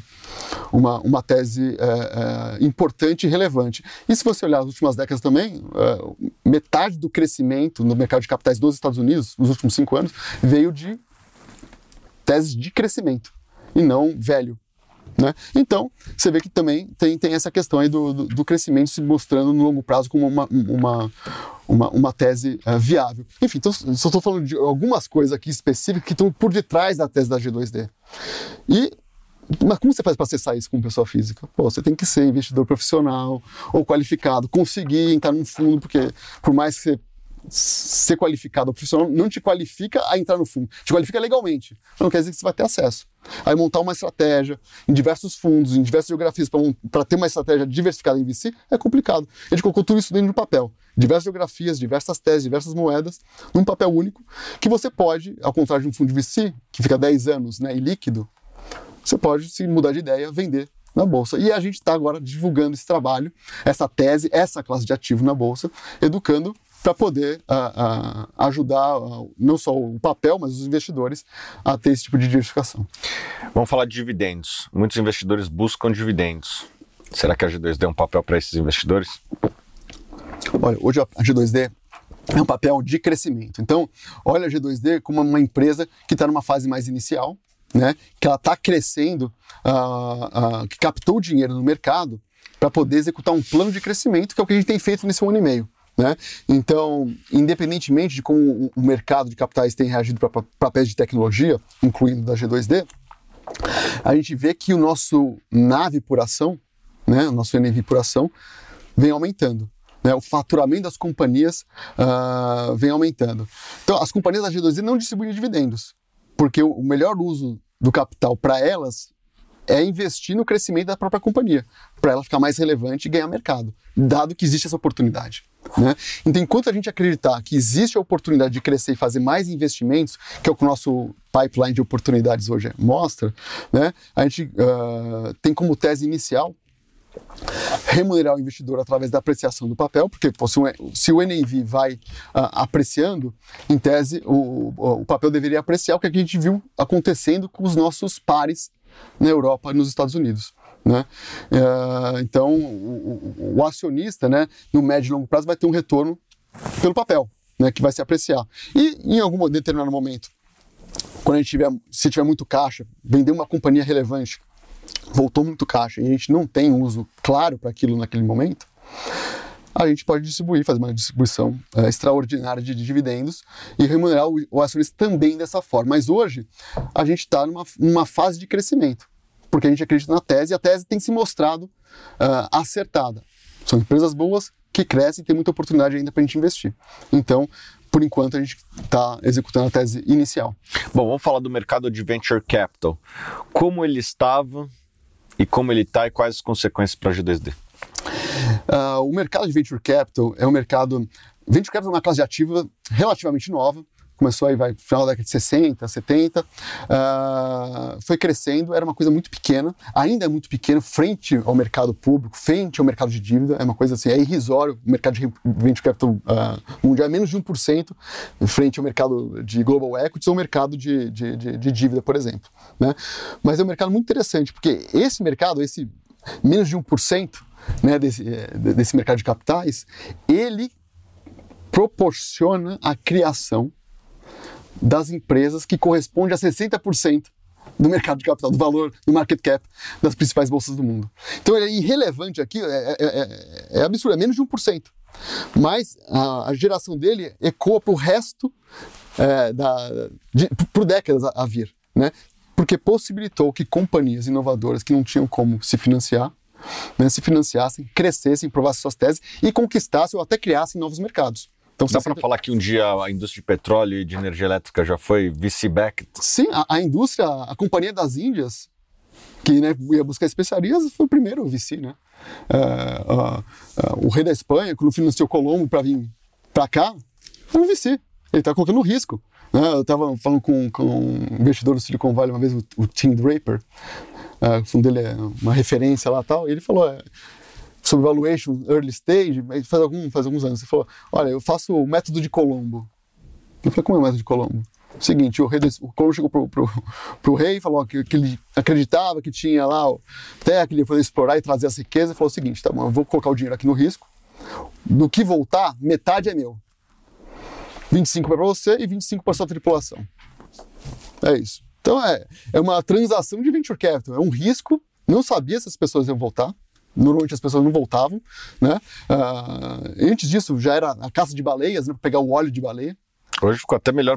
tese importante e relevante. E se você olhar as últimas décadas também, metade do crescimento no mercado de capitais dos Estados Unidos, nos últimos 5 anos, veio de teses de crescimento, e não velho. Né? Então, você vê que também tem essa questão aí do crescimento se mostrando no longo prazo como uma tese viável. Enfim, então, só estou falando de algumas coisas aqui específicas que estão por detrás da tese da G2D. Mas como você faz para acessar isso como pessoa física? Você tem que ser investidor profissional ou qualificado, conseguir entrar num fundo, porque por mais que você ser qualificado ou profissional não te qualifica a entrar no fundo, te qualifica legalmente, não quer dizer que você vai ter acesso. Aí montar uma estratégia em diversos fundos, em diversas geografias, para ter uma estratégia diversificada em VC, é complicado. A gente colocou tudo isso dentro do papel. Diversas geografias, diversas teses, diversas moedas, num papel único, que você pode, ao contrário de um fundo de VC, que fica 10 anos, né, e líquido, você pode, se mudar de ideia, vender na Bolsa. E a gente está agora divulgando esse trabalho, essa tese, essa classe de ativo na Bolsa, educando para poder ajudar não só o papel, mas os investidores a ter esse tipo de diversificação. Vamos falar de dividendos. Muitos investidores buscam dividendos. Será que a G2D é um papel para esses investidores? Olha, hoje a G2D é um papel de crescimento. Então, olha a G2D como uma empresa que está numa fase mais inicial, né, que ela está crescendo, que captou dinheiro no mercado para poder executar um plano de crescimento, que é o que a gente tem feito nesse 1 ano e meio. Né? Então, independentemente de como o mercado de capitais tem reagido para papéis de tecnologia, incluindo da G2D, a gente vê que o nosso NAV por ação, né, o nosso NAV por ação, vem aumentando. Né? O faturamento das companhias vem aumentando. Então, as companhias da G2D não distribuem dividendos, porque o melhor uso do capital para elas é investir no crescimento da própria companhia, para ela ficar mais relevante e ganhar mercado, dado que existe essa oportunidade. Né? Então, enquanto a gente acreditar que existe a oportunidade de crescer e fazer mais investimentos, que é o que o nosso pipeline de oportunidades hoje mostra, né? A gente tem como tese inicial remunerar o investidor através da apreciação do papel, porque se o NAV vai apreciando, em tese o papel deveria apreciar, o que a gente viu acontecendo com os nossos pares na Europa e nos Estados Unidos. Né? Então, o acionista, né, no médio e longo prazo vai ter um retorno pelo papel, né, que vai se apreciar. E em algum determinado momento, quando se tiver muito caixa, vender uma companhia relevante, voltou muito caixa e a gente não tem uso claro para aquilo naquele momento, a gente pode fazer uma distribuição extraordinária de dividendos e remunerar o acionista também dessa forma. Mas hoje a gente está numa fase de crescimento, porque a gente acredita na tese e a tese tem se mostrado acertada. São empresas boas que crescem e tem muita oportunidade ainda para a gente investir. Então, por enquanto, a gente está executando a tese inicial. Bom, vamos falar do mercado de Venture Capital. Como ele estava e como ele está e quais as consequências para a G2D? O mercado de Venture Capital é um mercado... Venture Capital é uma classe de ativa relativamente nova. Começou aí, no final da década de 60, 70, foi crescendo, era uma coisa muito pequena, ainda é muito pequeno frente ao mercado público, frente ao mercado de dívida, é uma coisa assim, é irrisório, o mercado de Venture Capital mundial é menos de 1% frente ao mercado de Global Equities ou mercado de dívida, por exemplo. Né? Mas é um mercado muito interessante, porque esse mercado, esse menos de 1%, né, desse mercado de capitais, ele proporciona a criação das empresas que corresponde a 60% do mercado de capital, do valor, do market cap das principais bolsas do mundo. Então ele é irrelevante aqui, é absurdo, é menos de 1%. Mas a geração dele ecoa para o resto, por décadas a vir, né? Porque possibilitou que companhias inovadoras que não tinham como se financiar, né, se financiassem, crescessem, provassem suas teses e conquistassem ou até criassem novos mercados. Então, dá para falar que um dia a indústria de petróleo e de energia elétrica já foi VC-backed? Sim, a indústria, a Companhia das Índias que, né, ia buscar especiarias, foi o primeiro VC, né? O rei da Espanha, quando financiou Colombo para vir para cá, era um VC. Ele está colocando risco. Né? Eu estava falando com um investidor do Silicon Valley uma vez, o Tim Draper, o fundo dele é uma referência lá e tal, e ele falou sobre valuation early stage, faz alguns anos, ele falou, olha, eu faço o método de Colombo. Eu falei, como é o método de Colombo? Seguinte, o Colombo chegou pro rei e falou que ele acreditava que tinha lá terra, que ele ia poder explorar e trazer as riquezas, e falou o seguinte, tá bom, eu vou colocar o dinheiro aqui no risco, do que voltar, metade é meu. 25 para você e 25 para sua tripulação. É isso. Então é uma transação de venture capital, é um risco, não sabia se as pessoas iam voltar, normalmente as pessoas não voltavam, né? Antes disso já era a caça de baleias, né, para pegar o óleo de baleia. Hoje ficou até melhor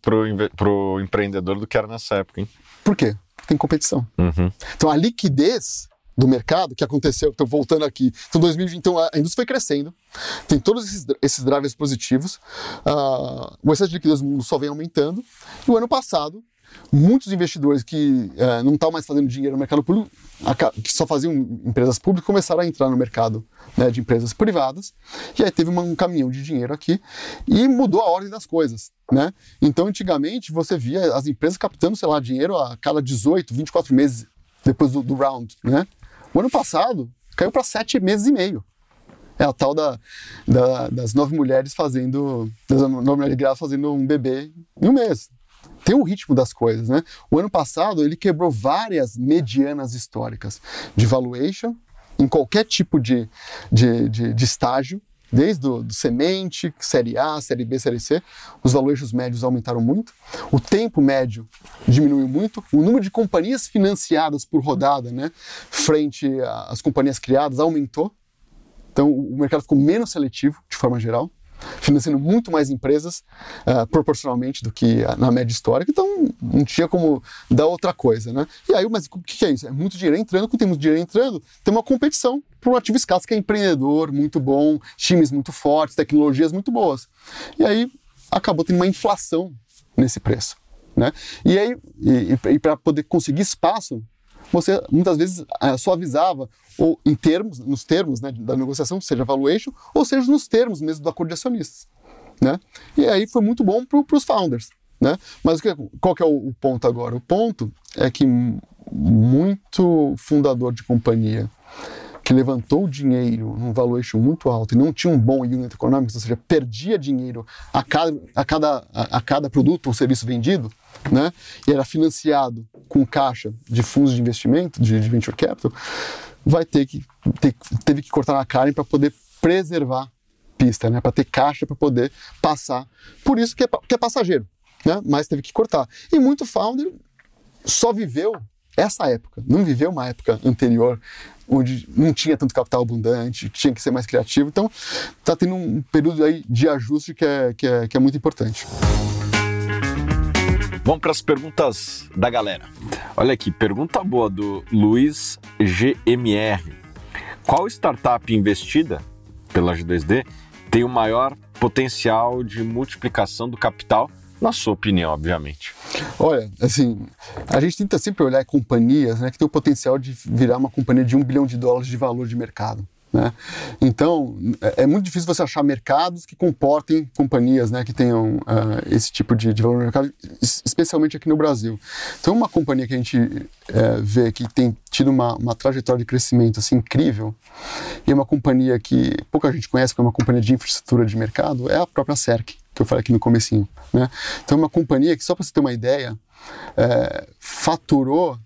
pro empreendedor do que era nessa época, hein? Por quê? Tem competição. Uhum. Então a liquidez do mercado que aconteceu, estou voltando aqui, então 2020, então a indústria foi crescendo, tem todos esses drivers positivos, o excesso de liquidez do mundo só vem aumentando, e o ano passado, muitos investidores que não estavam mais fazendo dinheiro no mercado público, que só faziam empresas públicas, começaram a entrar no mercado, né, de empresas privadas, e aí teve um caminhão de dinheiro aqui, e mudou a ordem das coisas, né? Então, antigamente, você via as empresas captando, sei lá, dinheiro a cada 18, 24 meses depois do round, né? O ano passado, caiu para 7 meses e meio. É a tal das 9 mulheres grávidas fazendo um bebê em um mês. Tem o ritmo das coisas, né? O ano passado, ele quebrou várias medianas históricas de valuation em qualquer tipo de estágio, desde do semente, série A, série B, série C, os valuations médios aumentaram muito, o tempo médio diminuiu muito, o número de companhias financiadas por rodada, né, frente às companhias criadas, aumentou. Então o mercado ficou menos seletivo, de forma geral, financiando muito mais empresas proporcionalmente do que na média histórica, então não tinha como dar outra coisa, né? E aí, mas o que é isso? É muito dinheiro entrando, quando tem muito dinheiro entrando, tem uma competição por um ativo escasso que é empreendedor, muito bom, times muito fortes, tecnologias muito boas. E aí acabou tendo uma inflação nesse preço, né? E aí, para poder conseguir espaço, você muitas vezes suavizava ou nos termos, né, da negociação, seja valuation, ou seja nos termos mesmo do acordo de acionistas, né? E aí foi muito bom para os founders, né? Mas qual que é o ponto agora? O ponto é que muito fundador de companhia que levantou dinheiro num valuation muito alto e não tinha um bom unit economics, ou seja, perdia dinheiro a cada produto ou serviço vendido, né? E era financiado com caixa de fundos de investimento, de venture capital, teve que cortar na carne para poder preservar pista, né? Para ter caixa para poder passar. Por isso que é passageiro, né? Mas teve que cortar. E muito founder só viveu essa época, não viveu uma época anterior onde não tinha tanto capital abundante, tinha que ser mais criativo. Então, está tendo um período aí de ajuste que é muito importante. Vamos para as perguntas da galera. Olha aqui, pergunta boa do Luiz GMR. Qual startup investida pela G2D tem o maior potencial de multiplicação do capital, na sua opinião, obviamente? Olha, assim, a gente tenta sempre olhar companhias, né, que tem o potencial de virar uma companhia de $1 bilhão de valor de mercado, né? Então, é muito difícil você achar mercados que comportem companhias, né, que tenham esse tipo de valor no mercado, especialmente aqui no Brasil. Então, uma companhia que a gente vê que tem tido uma trajetória de crescimento assim, incrível, e é uma companhia que pouca gente conhece, porque é uma companhia de infraestrutura de mercado, é a própria Cerc, que eu falei aqui no comecinho, né? Então é uma companhia que, só para você ter uma ideia, fatura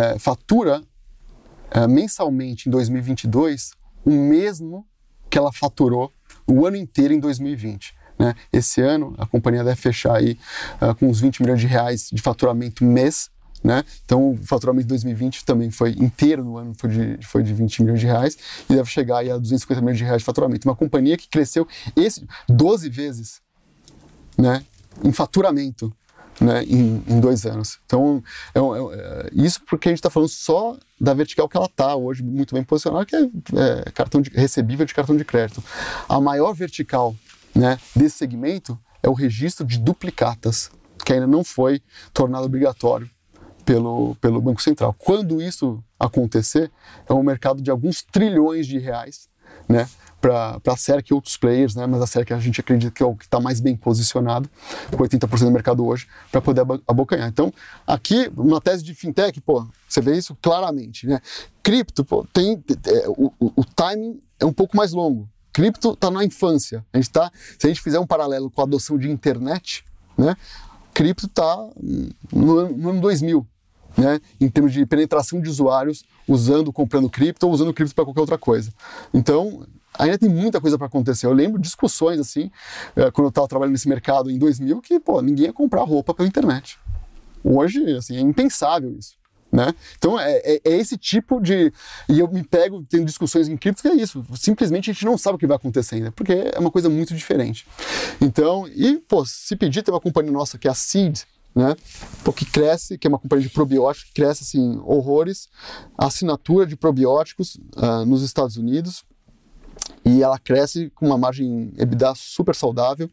mensalmente em 2022 o mesmo que ela faturou o ano inteiro em 2020. Né? Esse ano a companhia deve fechar aí com uns R$20 milhões de faturamento mês, né? Então o faturamento de 2020 também foi inteiro no ano, foi de R$20 milhões e deve chegar aí a R$250 milhões de faturamento. Uma companhia que cresceu 12 vezes, né, em faturamento, né, em 2 anos. Então, isso porque a gente está falando só da vertical que ela está hoje, muito bem posicionada, que é recebível de cartão de crédito. A maior vertical, né, desse segmento é o registro de duplicatas, que ainda não foi tornado obrigatório pelo Banco Central. Quando isso acontecer, é um mercado de alguns trilhões de reais, né, para a SERC e outros players, né, mas a SERC a gente acredita que é o que está mais bem posicionado, com 80% do mercado hoje, para poder abocanhar. Então, aqui, uma tese de fintech, você vê isso claramente, né? Cripto, o timing é um pouco mais longo. Cripto está na infância. Se a gente fizer um paralelo com a adoção de internet, né, cripto está no ano 2000. Né, em termos de penetração de usuários comprando cripto ou usando cripto para qualquer outra coisa. Então, ainda tem muita coisa para acontecer. Eu lembro discussões assim, quando eu estava trabalhando nesse mercado em 2000, que ninguém ia comprar roupa pela internet. Hoje, assim, é impensável isso. Né? Então, é esse tipo de... E eu me pego tendo discussões em cripto que é isso. Simplesmente a gente não sabe o que vai acontecer ainda, porque é uma coisa muito diferente. Então, se pedir, tem uma companhia nossa que é a Seed, né? Que cresce, que é uma companhia de probióticos, que cresce assim, horrores, assinatura de probióticos nos Estados Unidos, e ela cresce com uma margem EBITDA super saudável,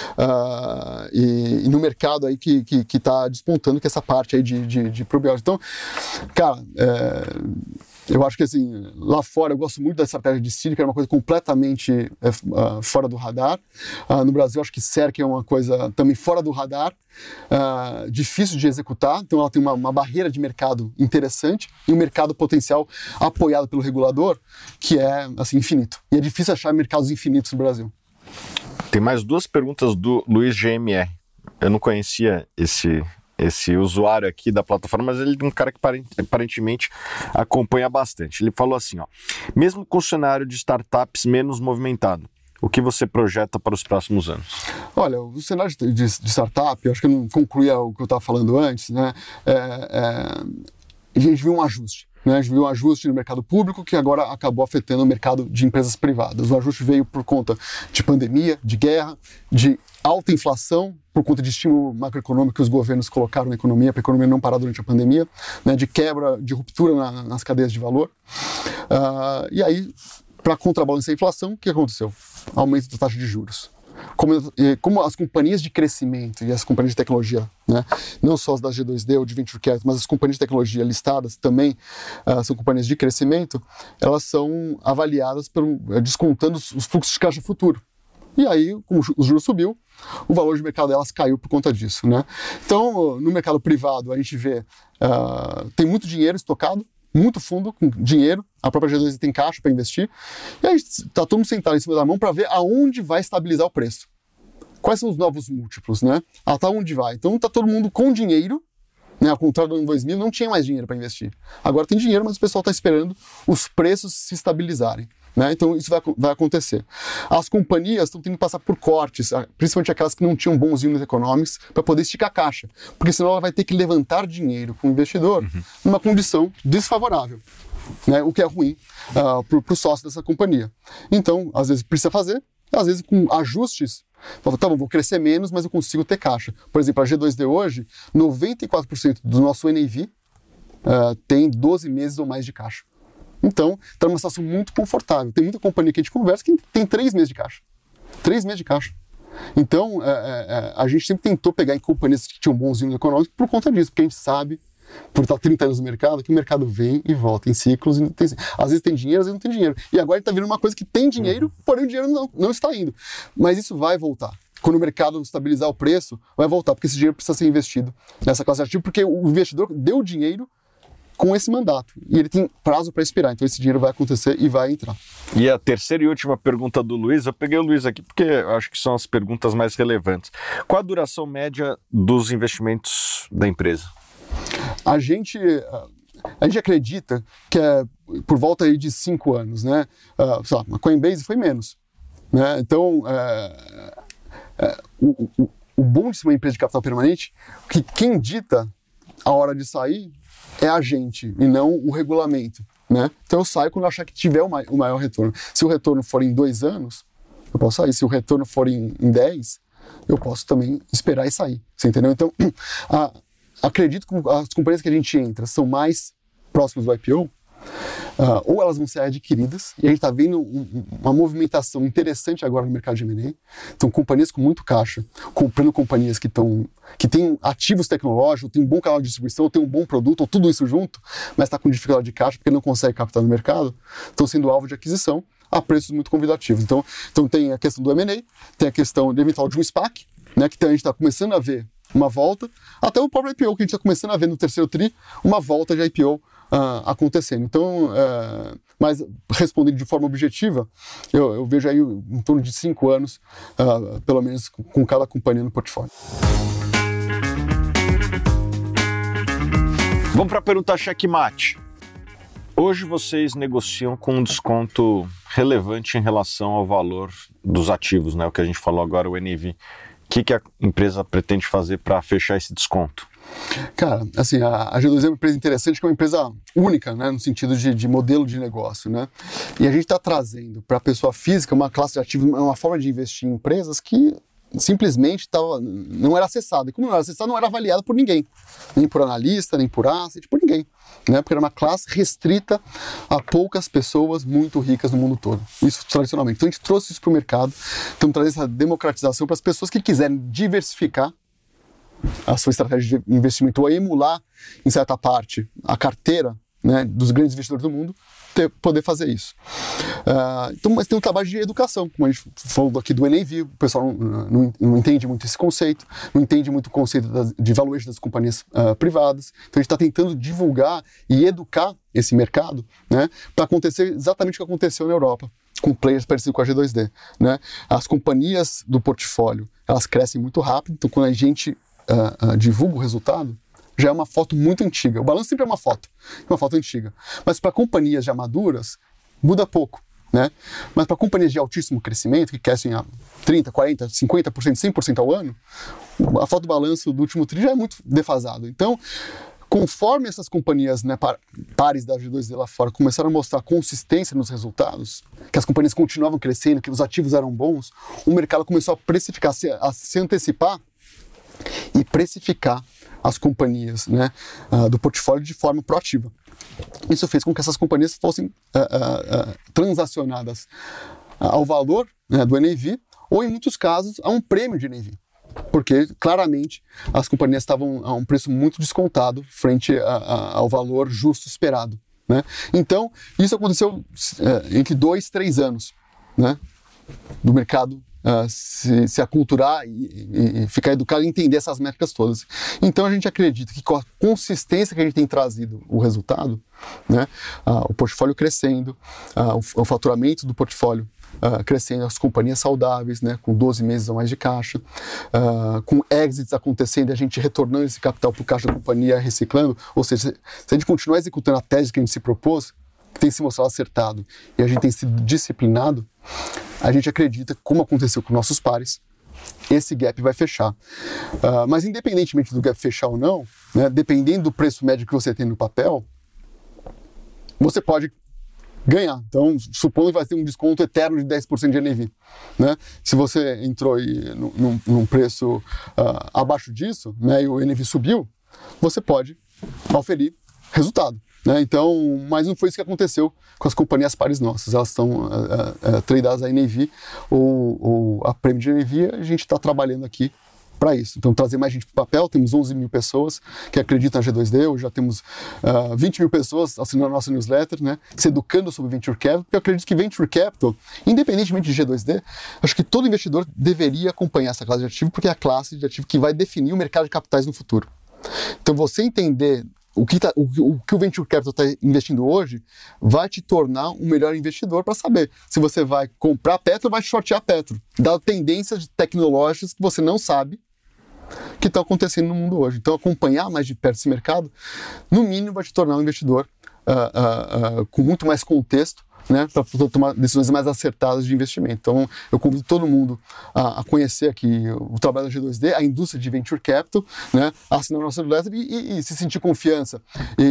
e no mercado aí que está despontando, que é essa parte aí de probióticos. Então, cara, eu acho que assim, lá fora eu gosto muito da estratégia de Seed, que era uma coisa completamente fora do radar. No Brasil, acho que SERC é uma coisa também fora do radar, difícil de executar, então ela tem uma barreira de mercado interessante e um mercado potencial apoiado pelo regulador que é assim, infinito. E é difícil achar mercados infinitos no Brasil. Tem mais duas perguntas do Luiz GMR. Eu não conhecia esse usuário aqui da plataforma, mas ele é um cara que aparentemente acompanha bastante. Ele falou assim, mesmo com o cenário de startups menos movimentado, o que você projeta para os próximos anos? Olha, o cenário de startup, eu acho que eu não concluí o que eu estava falando antes, né? A gente viu um ajuste. Né? A gente viu um ajuste no mercado público que agora acabou afetando o mercado de empresas privadas. O ajuste veio por conta de pandemia, de guerra, de alta inflação, por conta de estímulo macroeconômico que os governos colocaram na economia, para a economia não parar durante a pandemia, né? De quebra, de ruptura nas cadeias de valor. E aí, para contrabalançar a inflação, o que aconteceu? Aumento da taxa de juros. Como as companhias de crescimento e as companhias de tecnologia, né, não só as da G2D ou de Venture Capital, mas as companhias de tecnologia listadas também são companhias de crescimento, elas são avaliadas descontando os fluxos de caixa futuro. E aí, como o juros subiu, o valor de mercado delas caiu por conta disso. Né? Então, no mercado privado, a gente vê tem muito dinheiro estocado, muito fundo com dinheiro, a própria G2 tem caixa para investir, e aí está todo mundo sentado em cima da mão para ver aonde vai estabilizar o preço. Quais são os novos múltiplos, né? Até onde vai. Então está todo mundo com dinheiro, né? Ao contrário do ano 2000, não tinha mais dinheiro para investir. Agora tem dinheiro, mas o pessoal está esperando os preços se estabilizarem. Né? Então isso vai acontecer. As companhias estão tendo que passar por cortes, principalmente aquelas que não tinham bons unit economics, para poder esticar a caixa, porque senão ela vai ter que levantar dinheiro com o investidor numa condição desfavorável, né? O que é ruim para o sócio dessa companhia. Então, às vezes precisa fazer, às vezes com ajustes, tá bom, vou crescer menos, mas eu consigo ter caixa. Por exemplo, a G2D hoje, 94% do nosso NAV tem 12 meses ou mais de caixa. Então, está numa situação muito confortável. Tem muita companhia que a gente conversa que tem 3 meses de caixa. 3 meses de caixa. Então, a gente sempre tentou pegar em companhias que tinham bons unit econômicos por conta disso, porque a gente sabe, por estar 30 anos no mercado, que o mercado vem e volta em ciclos. Às vezes tem dinheiro, às vezes não tem dinheiro. E agora está virando uma coisa que tem dinheiro, porém o dinheiro não está indo. Mas isso vai voltar. Quando o mercado estabilizar o preço, vai voltar, porque esse dinheiro precisa ser investido nessa classe de ativo, porque o investidor deu dinheiro com esse mandato, e ele tem prazo para expirar, então esse dinheiro vai acontecer e vai entrar. E a terceira e última pergunta do Luiz, eu peguei o Luiz aqui porque eu acho que são as perguntas mais relevantes. Qual a duração média dos investimentos da empresa? A gente acredita que é por volta aí de 5 anos, né? A Coinbase foi menos, né? Então, o bom de ser uma empresa de capital permanente é que quem dita a hora de sair é a gente e não o regulamento, né? Então eu saio quando eu achar que tiver o maior retorno. Se o retorno for em 2 anos, eu posso sair. Se o retorno for em 10, eu posso também esperar e sair. Você entendeu? Então, acredito que as companhias que a gente entra são mais próximas do IPO, ou elas vão ser adquiridas, e a gente está vendo uma movimentação interessante agora no mercado de M&A. Então, companhias com muito caixa, comprando companhias que têm ativos tecnológicos, têm um bom canal de distribuição, têm um bom produto, ou tudo isso junto, mas está com dificuldade de caixa porque não consegue captar no mercado, estão sendo alvo de aquisição a preços muito convidativos. Então tem a questão do M&A, tem a questão de eventual de um SPAC, né, que a gente está começando a ver uma volta, até o próprio IPO, que a gente está começando a ver no terceiro TRI, uma volta de IPO acontecendo. Então, mas respondendo de forma objetiva, eu vejo aí em torno de 5 anos, pelo menos, com cada companhia no portfólio. Vamos para a pergunta checkmate. Hoje vocês negociam com um desconto relevante em relação ao valor dos ativos, né? O que a gente falou agora, o NAV. O que a empresa pretende fazer para fechar esse desconto? Cara, assim, a G2D é uma empresa interessante, que é uma empresa única, né, no sentido de modelo de negócio, né? E a gente está trazendo para a pessoa física uma classe de ativos, uma forma de investir em empresas que simplesmente não era acessada. E como não era acessada, não era avaliada por ninguém. Nem por analista, nem por asset, por ninguém. Né? Porque era uma classe restrita a poucas pessoas muito ricas no mundo todo. Isso tradicionalmente. Então a gente trouxe isso para o mercado. Estamos trazendo essa democratização para as pessoas que quiserem diversificar a sua estratégia de investimento ou emular, em certa parte, a carteira, né, dos grandes investidores do mundo, poder fazer isso. Então, mas tem um trabalho de educação, como a gente falou aqui do NAV, o pessoal não entende muito esse conceito, não entende muito o conceito de valuation das companhias privadas. Então a gente está tentando divulgar e educar esse mercado, né, para acontecer exatamente o que aconteceu na Europa, com players parecidos com a G2D. Né? As companhias do portfólio, elas crescem muito rápido, então quando a gente divulga o resultado, já é uma foto muito antiga. O balanço sempre é uma foto antiga. Mas para companhias já maduras, muda pouco, né? Mas para companhias de altíssimo crescimento, que crescem a 30%, 40%, 50%, 100% ao ano, a foto do balanço do último TRI já é muito defasado. Então, conforme essas companhias, né, pares da G2D lá fora começaram a mostrar consistência nos resultados, que as companhias continuavam crescendo, que os ativos eram bons, o mercado começou a precificar, a se antecipar e precificar as companhias, né, do portfólio de forma proativa. Isso fez com que essas companhias fossem transacionadas ao valor, né, do NAV, ou em muitos casos a um prêmio de NAV, porque claramente as companhias estavam a um preço muito descontado frente ao valor justo esperado. Né? Então, isso aconteceu entre 2 e 3 anos, né, do mercado se aculturar e ficar educado e entender essas métricas todas. Então a gente acredita que com a consistência que a gente tem trazido o resultado, né, o portfólio crescendo, o faturamento do portfólio crescendo, as companhias saudáveis, né, com 12 meses ou mais de caixa, com exits acontecendo e a gente retornando esse capital para o caixa da companhia, reciclando, ou seja, se a gente continuar executando a tese que a gente se propôs, que tem se mostrado acertado e a gente tem sido disciplinado, a gente acredita, como aconteceu com nossos pares, esse gap vai fechar. Mas independentemente do gap fechar ou não, né, dependendo do preço médio que você tem no papel, você pode ganhar. Então, supondo que vai ter um desconto eterno de 10% de NAV. Né? Se você entrou aí num preço abaixo disso, né, e o NAV subiu, você pode oferir resultado. Né? Então, mas não foi isso que aconteceu com as companhias pares nossas. Elas estão tradeadas a NAV ou a prêmio de NAV. A gente está trabalhando aqui para isso. Então, trazer mais gente para o papel. Temos 11 mil pessoas que acreditam na G2D. Hoje já temos 20 mil pessoas assinando a nossa newsletter, né? Se educando sobre Venture Capital. Eu acredito que Venture Capital, independentemente de G2D, acho que todo investidor deveria acompanhar essa classe de ativo, porque é a classe de ativo que vai definir o mercado de capitais no futuro. Então, você entender o que o Venture Capital está investindo hoje vai te tornar um melhor investidor para saber se você vai comprar Petro ou vai shortear Petro, dado tendências tecnológicas que você não sabe que estão acontecendo no mundo hoje. Então, acompanhar mais de perto esse mercado, no mínimo, vai te tornar um investidor com muito mais contexto, né, para tomar decisões mais acertadas de investimento. Então, eu convido todo mundo a conhecer aqui o trabalho da G2D, a indústria de Venture Capital, né, a assinar a nossa newsletter e se sentir confiança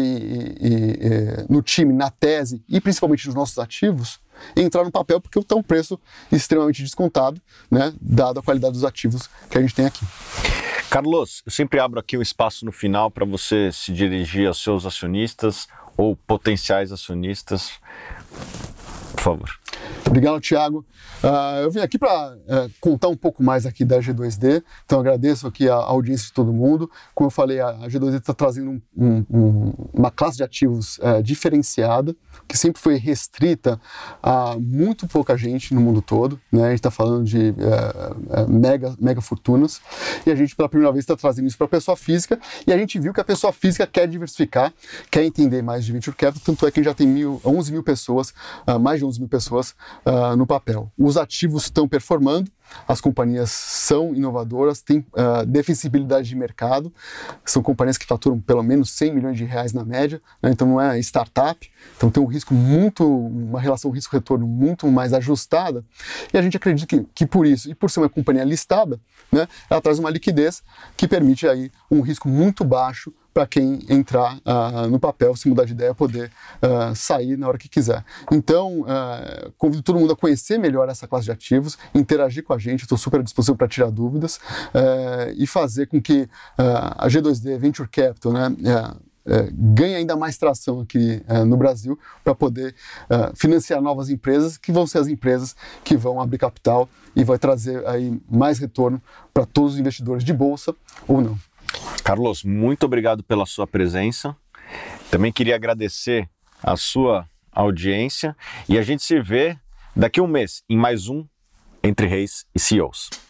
no time, na tese e principalmente nos nossos ativos, e entrar no papel, porque está um preço extremamente descontado, né, dado a qualidade dos ativos que a gente tem aqui. Carlos, eu sempre abro aqui um espaço no final para você se dirigir aos seus acionistas, ou potenciais acionistas, por favor. Obrigado, Thiago. Eu vim aqui para contar um pouco mais aqui da G2D, então agradeço aqui a audiência de todo mundo. Como eu falei, a G2D está trazendo uma classe de ativos diferenciada, que sempre foi restrita a muito pouca gente no mundo todo, né? A gente está falando de mega fortunas, e a gente pela primeira vez está trazendo isso para a pessoa física, e a gente viu que a pessoa física quer diversificar, quer entender mais de Venture Capital, tanto é que já tem 11 mil pessoas, mais de 11 mil pessoas no papel. Os ativos estão performando, as companhias são inovadoras, têm defensibilidade de mercado, são companhias que faturam pelo menos 100 milhões de reais na média, né? Então não é startup, então tem uma relação risco-retorno muito mais ajustada, e a gente acredita que por isso, e por ser uma companhia listada, né, ela traz uma liquidez que permite aí um risco muito baixo para quem entrar no papel, se mudar de ideia, poder sair na hora que quiser. Então, convido todo mundo a conhecer melhor essa classe de ativos, interagir com a gente, estou super à disposição para tirar dúvidas e fazer com que a G2D Venture Capital, né, ganhe ainda mais tração aqui no Brasil para poder financiar novas empresas, que vão ser as empresas que vão abrir capital e vai trazer aí mais retorno para todos os investidores de bolsa ou não. Carlos, muito obrigado pela sua presença. Também queria agradecer a sua audiência e a gente se vê daqui a um mês em mais um Entre Reis e CEOs.